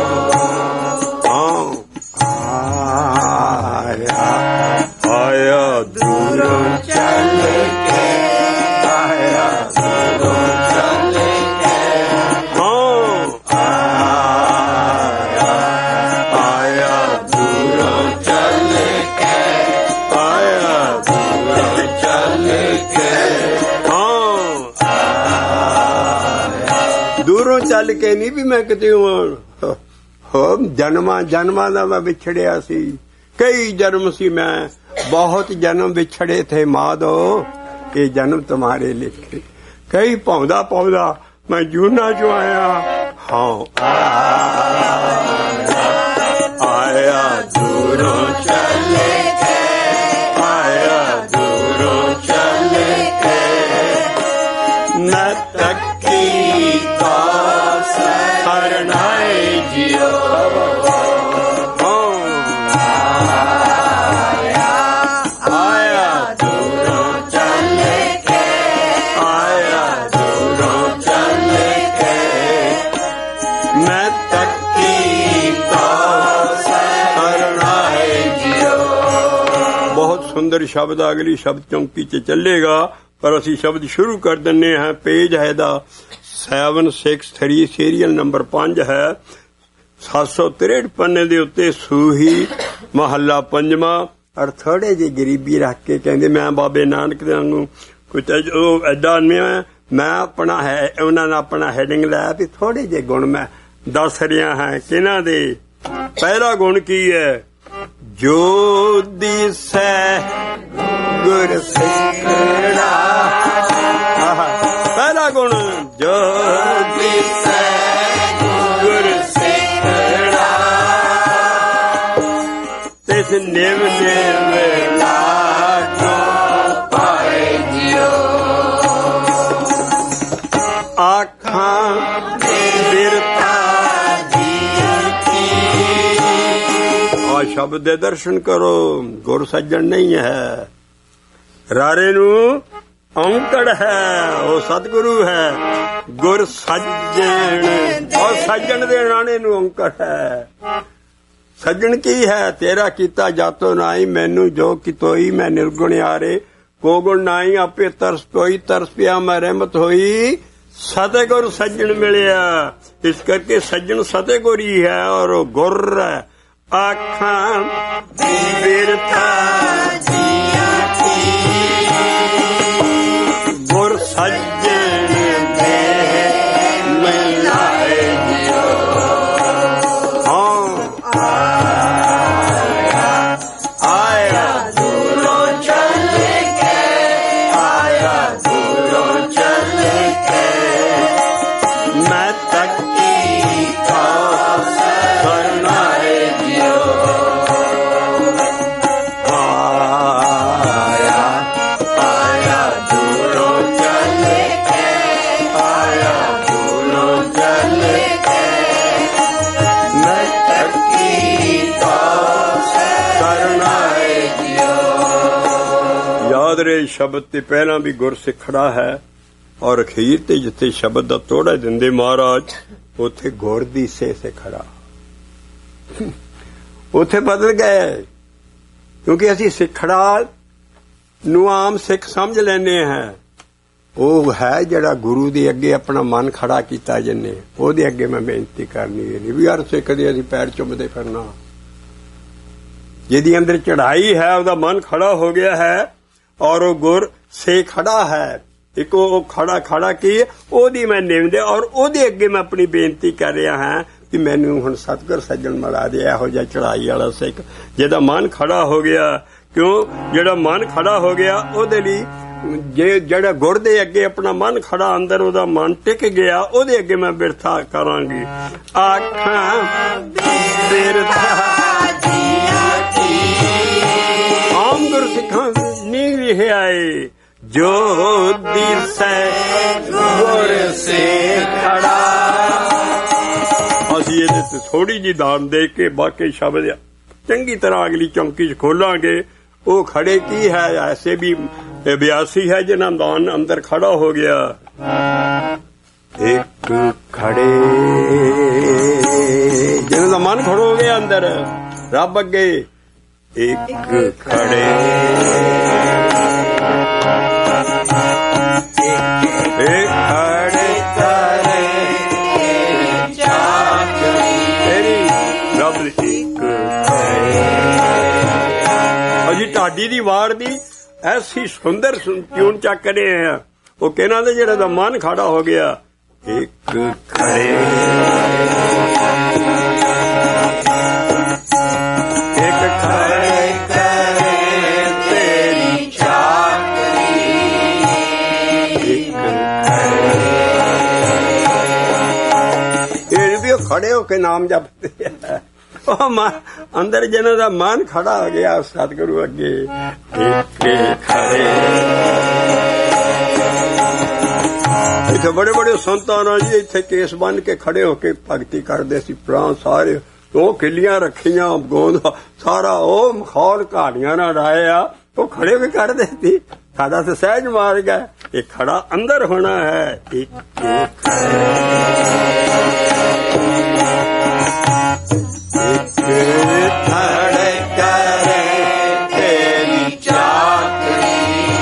ਆਇਆ ਆਇਆ ਦੂਰੋਂ ਚੱਲ ਕੇ ਆਇਆ ਦੂਰੋਂ ਚੱਲ ਕੇ ਆਇਆ ਆਇਆ ਦੂਰੋਂ ਚੱਲ ਕੇ ਆਇਆ ਦੂਰੋਂ ਚੱਲ ਕੇ ਦੂਰੋਂ ਚੱਲ ਕੇ ਨਹੀਂ ਵੀ ਮੈਂ ਕਿਤੇ ਹੋ ਜਨਮਾਂ ਜਨਮਾਂ ਦਾ ਮੈਂ ਵਿਛੜਿਆ ਸੀ ਕਈ ਜਨਮ ਸੀ ਮੈਂ ਬਹੁਤ ਜਨਮ ਵਿਛੜੇ ਥੇ ਮਾਧੋ ਇਹ ਜਨਮ ਤੁਮਾਰੇ ਲਿਖੇ ਕਈ ਪਾਉਂਦਾ ਪਾਉਂਦਾ ਮੈਂ ਜੂਨਾ ਚੋਂ ਆਇਆ ਹਾਂ ਆਇਆ ਦੂਰੋਂ ਚੱਲ ਕੇ ਆਇਆ ਦੂਰੋਂ ਚੱਲ ਕੇ ਮੈਂ ਤੱਕੀ ਸਰਨਾਏ ਜਿਓ। ਆਇਆ ਦੂਰੋਂ ਚੱਲ ਕੇ ਆਇਆ ਦੂਰੋਂ ਚੱਲ ਕੇ ਮੈਂ ਤੱਕੀ ਸਰਨਾਏ ਜਿਓ। ਬਹੁਤ ਸੁੰਦਰ ਸ਼ਬਦ ਅਗਲੀ ਸ਼ਬਦ ਚੌਂਕੀ 'ਚ ਚੱਲੇਗਾ ਪਰ ਅਸੀਂ ਸ਼ਬਦ ਸ਼ੁਰੂ ਕਰ ਦਿੰਦੇ ਹਾਂ। ਪੇਜ ਹੈ ਦਾ seven six three serial number ਪੰਜ ਹੈ ਸੱਤ ਸੌ ਤਿਰੇਹਠ ਪੰਨੇ ਦੇ ਉੱਤੇ ਸੂਹੀ ਮਹੱਲਾ ਪੰਜਵਾਂ। ਔਰ ਥੋੜੇ ਜਿਹੀ ਗਰੀਬੀ ਰੱਖ ਕੇ ਕਹਿੰਦੇ ਮੈਂ ਬਾਬੇ ਨਾਨਕ ਦੇ ਵਾਂਗੂ ਕੁਝ ਉਹ ਐਡਾ ਨਹੀਂ ਮੈਂ ਆਪਣਾ ਹੈ ਉਹਨਾਂ ਨੇ ਆਪਣਾ ਹੈਡਿੰਗ ਲਾਇਆ ਵੀ ਥੋੜੇ ਜਿਹੇ ਗੁਣ ਮੈਂ ਦੱਸ ਰਿਹਾ ਹਾਂ ਕਿਹਨਾਂ ਦੇ। ਪਹਿਲਾ ਗੁਣ ਕੀ ਹੈ ਜੋ ਦਿਸੈ ਗੁਰ ਸਿਖੜਾ ਪਹਿਲਾ ਗੁਣ ਜੋ ਦਿਸੈ ਗੁਰ ਸਿਖੜਾ ਤਿਸ ਨਿਵ ਨਿਵ ਲਾਗੋ ਪਾਏ ਜਿਓ। ਆਖਾਂ ਬਿਰਤਾ ਜੀਤੀ ਆ ਸ਼ਬਦ ਦੇ ਦਰਸ਼ਨ ਕਰੋ ਗੁਰ ਸੱਜਣ ਨਹੀਂ ਹੈ ਰਾਰੇ ਨੂੰ ਔਂਕੜ ਹੈ ਉਹ ਸਤਿਗੁਰੂ ਹੈ ਗੁਰ ਸੱਜਣ ਔਰ ਸੱਜਣ ਦੇ ਰਾਣੇ ਨੂੰ ਔਂਕੜ ਹੈ। ਸੱਜਣ ਕੀ ਹੈ ਤੇਰਾ ਕੀਤਾ ਜਾਤੋ ਨਾਈ ਮੈਨੂੰ ਜੋ ਕਿਤੋਈ ਮੈਂ ਨਿਰਗੁਣ ਆਰੇ ਕੋ ਗੁਣ ਨਾਈ ਆਪੇ ਤਰਸ ਪੋਈ ਤਰਸ ਪਿਆ ਮੈਂ ਰਹਿਮਤ ਹੋਈ ਸਤਿਗੁਰ ਸੱਜਣ ਮਿਲਿਆ। ਇਸ ਕਰਕੇ ਸੱਜਣ ਸਤਿਗੁਰ ਹੀ ਹੈ ਔਰ ਉਹ ਗੁਰ ਹੈ। ਆਖਾਂ ਬਿਰਥਾ ਗੁਰ ਸੱਜਣ ਦੇ ਮਿਲਾਏ ਜਿਓ। ਹਾਂ ਆਇਆ ਦੂਰੋਂ ਚੱਲ ਕੇ ਆਇਆ ਦੂਰੋਂ ਚੱਲ ਕੇ ਮੈਂ ਤੱਕੀ ਸਰਨਾਏ ਜਿਓ। ਹਾਂ ਆਦਰੇ ਸ਼ਬਦ ਤੇ ਪਹਿਲਾਂ ਵੀ ਗੁਰਸਿੱਖ ਖੜਾ ਹੈ, ਔਰ ਅਖੀਰ ਤੇ ਜਿੱਥੇ ਸ਼ਬਦ ਦਾ ਤੋੜਾ ਦਿੰਦੇ ਮਹਾਰਾਜ ਉੱਥੇ ਗੁਰ ਦੀ ਸੇ ਸੇ ਖੜਾ। ਉੱਥੇ ਬਦਲ ਗਏ, ਕਿਉਂਕਿ ਅਸੀਂ ਸਿੱਖੜਾ ਨੂੰ ਆਮ ਸਿੱਖ ਸਮਝ ਲੈਂਦੇ ਹਾਂ। ਉਹ ਹੈ ਜਿਹੜਾ ਗੁਰੂ ਦੇ ਅੱਗੇ ਆਪਣਾ ਮਨ ਖੜਾ ਕੀਤਾ ਜਿੰਨੇ, ਉਹਦੇ ਅੱਗੇ ਮੈਂ ਬੇਨਤੀ ਕਰਨੀ ਨਹੀਂ ਵੀ ਹਰ ਸਿੱਖ ਦੇ ਅਸੀਂ ਪੈਰ ਚੁੰਮਦੇ ਫਿਰਨਾ। ਜਿਹਦੀ ਅੰਦਰ ਚੜਾਈ ਹੈ, ਉਹਦਾ ਮਨ ਖੜਾ ਹੋ ਗਿਆ ਹੈ, ਔਰ ਉਹ ਗੁਰ ਸੇ ਖੜਾ ਹੈ। ਇੱਕ ਉਹ ਖੜਾ ਖੜਾ ਕੀ ਉਹਦੀ ਮੈਂ ਨਿੰਮਦੇ, ਔਰ ਉਹਦੇ ਅੱਗੇ ਮੈਂ ਆਪਣੀ ਬੇਨਤੀ ਕਰ ਰਿਹਾ ਹਾਂ ਕਿ ਮੈਨੂੰ ਹੁਣ ਸਤਿਗੁਰ ਸੱਜਣ ਮਿਲਾ ਦੇ, ਇਹੋ ਜਿਹਾ ਚੜਾਈ ਵਾਲਾ ਸਿੱਖ ਜਿਹਦਾ ਮਨ ਖੜਾ ਹੋ ਗਿਆ। ਕਿਉਂ? ਜਿਹੜਾ ਮਨ ਖੜਾ ਹੋ ਗਿਆ ਉਹਦੇ ਲਈ, ਜੇ ਜਿਹੜਾ ਗੁਰ ਦੇ ਅੱਗੇ ਆਪਣਾ ਮਨ ਖੜਾ, ਅੰਦਰ ਉਹਦਾ ਮਨ ਟਿਕ ਗਿਆ, ਉਹਦੇ ਅੱਗੇ ਮੈਂ ਬਿਰਥਾ ਕਰਾਂਗੀ। ਆਖਾਂ ਬਿਰਥਾ ਆਮ ਗੁਰਸਿੱਖਾਂ ਨਹੀਂ ਲਿਖਿਆ ਏ, ਜੋ ਦਿਸੈ ਗੁਰ ਸੇ ਖੜਾ। ਅਸੀਂ ਇਹਦੇ ਤੇ ਥੋੜੀ ਜਿਹੀ ਦਾਨ ਦੇ ਕੇ ਬਾਕੀ ਸ਼ਬਦ ਚੰਗੀ ਤਰ੍ਹਾਂ ਅਗਲੀ ਚੌਂਕੀ 'ਚ ਖੋਲਾਂਗੇ। ਉਹ ਖੜੇ ਕੀ ਹੈ? ਐਸੇ ਵੀ ਬਿਆਸੀ ਹੈ ਜਿਨ੍ਹਾਂ ਦਾਨ ਅੰਦਰ ਖੜਾ ਹੋ ਗਿਆ। ਇੱਕ ਖੜੇ ਜਿਹਨਾਂ ਦਾ ਮਨ ਖੜੋ ਹੋ ਗਿਆ ਅੰਦਰ ਰੱਬ ਅੱਗੇ। ਇੱਕ ਖੜੇ ਇੱਕ ਖੜੇ ਕਰੇ ਤੇਰੀ ਰੱਬ ਇੱਕ ਖੜੇ। ਅਜੀ ਢਾਡੀ ਦੀ ਵਾਰ ਦੀ ਐਸੀ ਸੁੰਦਰ ਟਿਊਨ ਚੱਕ ਰਹੇ ਆ। ਉਹ ਕਹਿਣਾ ਦੇ ਜਿਹੜਾ ਦਾ ਮਨ ਖੜਾ ਹੋ ਗਿਆ। ਇੱਕ ਖੜੇ ਇੱਕ ਖੜੇ ਕਰੇ ਤੇਰੀ ਚਾਕਰੀ। ਇੱਕ ਖੜੇ ਇਹ ਵੀ ਖੜੇ ਹੋ ਕੇ ਨਾਮ ਜਪਦੇ ਆ। ਉਹ ਅੰਦਰ ਜਿਹਨਾਂ ਦਾ ਮਨ ਖੜਾ ਹੋ ਗਿਆ ਸਤਿਗੁਰੂ ਅੱਗੇ। ਇੱਕ ਖੜੇ ਇੱਥੇ ਬੜੇ ਬੜੇ ਸੰਤਾਂ ਨਾਲ ਜੀ ਇੱਥੇ ਕੇਸ ਬੰਨ ਕੇ ਖੜੇ ਹੋ ਕੇ ਭਗਤੀ ਕਰਦੇ ਸੀ। ਪ੍ਰਾਣ ਸਾਰੇ ਉਹ ਕਿੱਲੀਆਂ ਰੱਖੀਆਂ ਗੋਂਦ ਸਾਰਾ ਉਹ ਮਖੌਲ ਕਹਾਣੀਆਂ ਨਾਲ ਆਏ ਆ। ਉਹ ਖੜੇ ਵੀ ਕਰਦੇ ਸੀ। ਸਾਡਾ ਤੇ ਸਹਿਜ ਮਾਰ ਗਿਆ। ਇਹ ਖੜਾ ਅੰਦਰ ਹੋਣਾ ਹੈ। ਇੱਕ ਖੜੇ ਕਰੇ ਤੇਰੀ ਚਾਕਰੀ।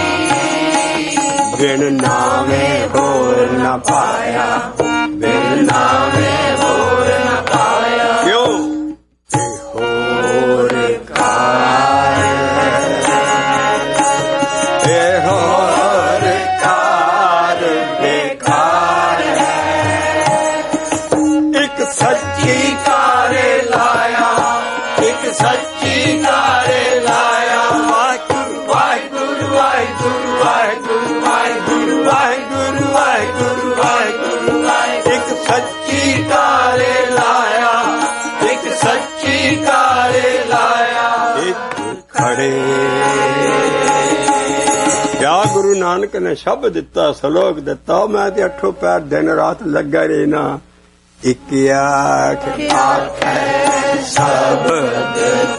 ਬਿਨ ਨਾਵੇਂ ਹੋਰ ਨਾ ਪਾਇਆ, ਬਿਨ ਨਾਵੇਂ ਹੋਰ ਨਾ ਪਾਇਆ। ਕਿਉਂ? ਤੇ ਹੋਰ ਕਾਰ ਇਹ ਹੋਰ ਕਾਰ ਬੇਕਾਰ ਹੈ। ਇੱਕ ਸੱਚੀ ਕਾਰੇ ਲਾਇਆ, ਇੱਕ ਸੱਚੀ ਕਾਰੇ ਲਾਇਆ। ਵਾਹਿਗੁਰੂ ਵਾਹਿਗੁਰੂ ਵਾਹਿਗੁਰੂ ਵਾਹਿਗੁਰੂ ਵਾਹਿਗੁਰੂ ਵਾਹਿਗੁਰੂ ਵਾਹਿਗੁਰੂ ਵਾਹਿਗੁਰੂ ਵਾਹਿਗੁਰੂ। ਇੱਕ ਸੱਚੀ ਕਾਰੇ ਲਾਇਆ, ਇੱਕ ਸੱਚੀ ਕਾਰੇ ਲਾਇਆ। ਇੱਕ ਖੜੇ ਕਿਆ ਗੁਰੂ ਨਾਨਕ ਨੇ ਸ਼ਬਦ ਦਿੱਤਾ, ਸਲੋਕ ਦਿੱਤਾ। ਮੈਂ ਤੇ ਅੱਠੋਂ ਪੈਰ ਦਿਨ ਰਾਤ ਲੱਗਾ ਰਹਿਣਾ। ਇੱਕ ਆਖ ਆਖੇ ਸ਼ਬਦ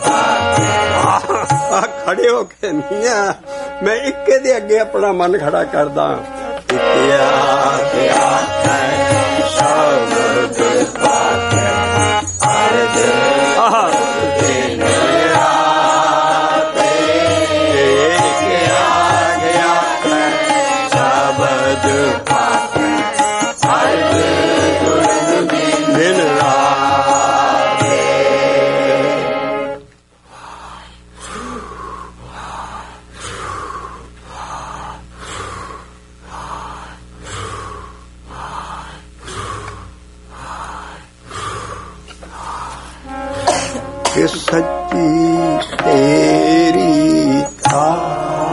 ਆ ਖੜੇ ਹੋ ਕੇ ਨਹੀਂ ਆ। ਮੈਂ ਇੱਕੇ ਦੇ ਅੱਗੇ ਆਪਣਾ ਮਨ ਖੜਾ ਕਰਦਾ। ਇੱਕ ਆਖ ਆਖੇ ਸ਼ਬਦ ਪਾਕੇ ਅਰਜ ਆਹ ਦਿਨ ਰਾਤ। ਇੱਕ ਆਖ ਆਖੇ ਸ਼ਬਦ ਪਾਕੇ ਅਰਜ ਦਿਨ ਰਾਤ। ਕਿ ਸੱਚੀ ਤੇਰੀ ਥਾਂ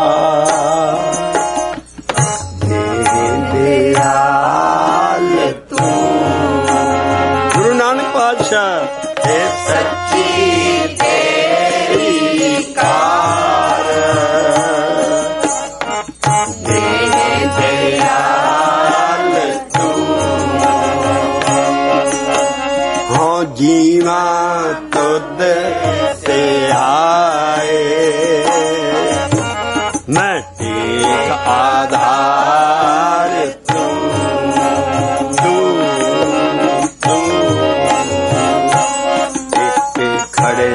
ਦੇ ਆਲ ਤੂੰ। ਗੁਰੂ ਨਾਨਕ ਪਾਤਸ਼ਾਹ ਇਹ ਸੱਚੀ ਤੇਰੀ ਕਾਰ ਦੇ ਆਲ ਤੂੰ। ਹਾਂ ਜੀਵਾ ਤੁਧ ਤੇ ਆਏ ਮੈਂ एक आधार तू तू तू एक खड़े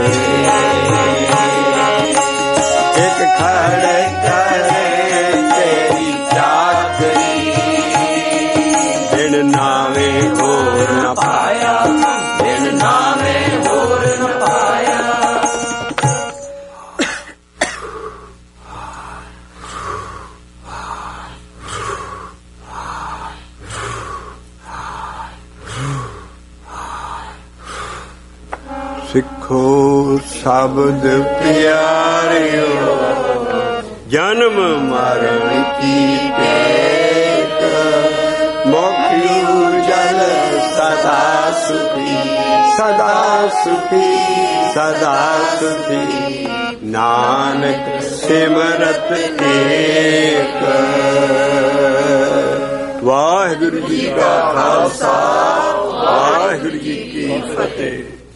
एक खड़े करे तेरी चाकरी बिन नावे और न पाया बिन नावे और न पाया। सिखो शब्द प्यारियो जन्म मरण की टेक मोक्ष जल सदा सुखी सदा सुखी सदा सुखी नानक सिमरत एक। वाहिगुरु जी का खालसा वाहिगुरु जी की फतेह।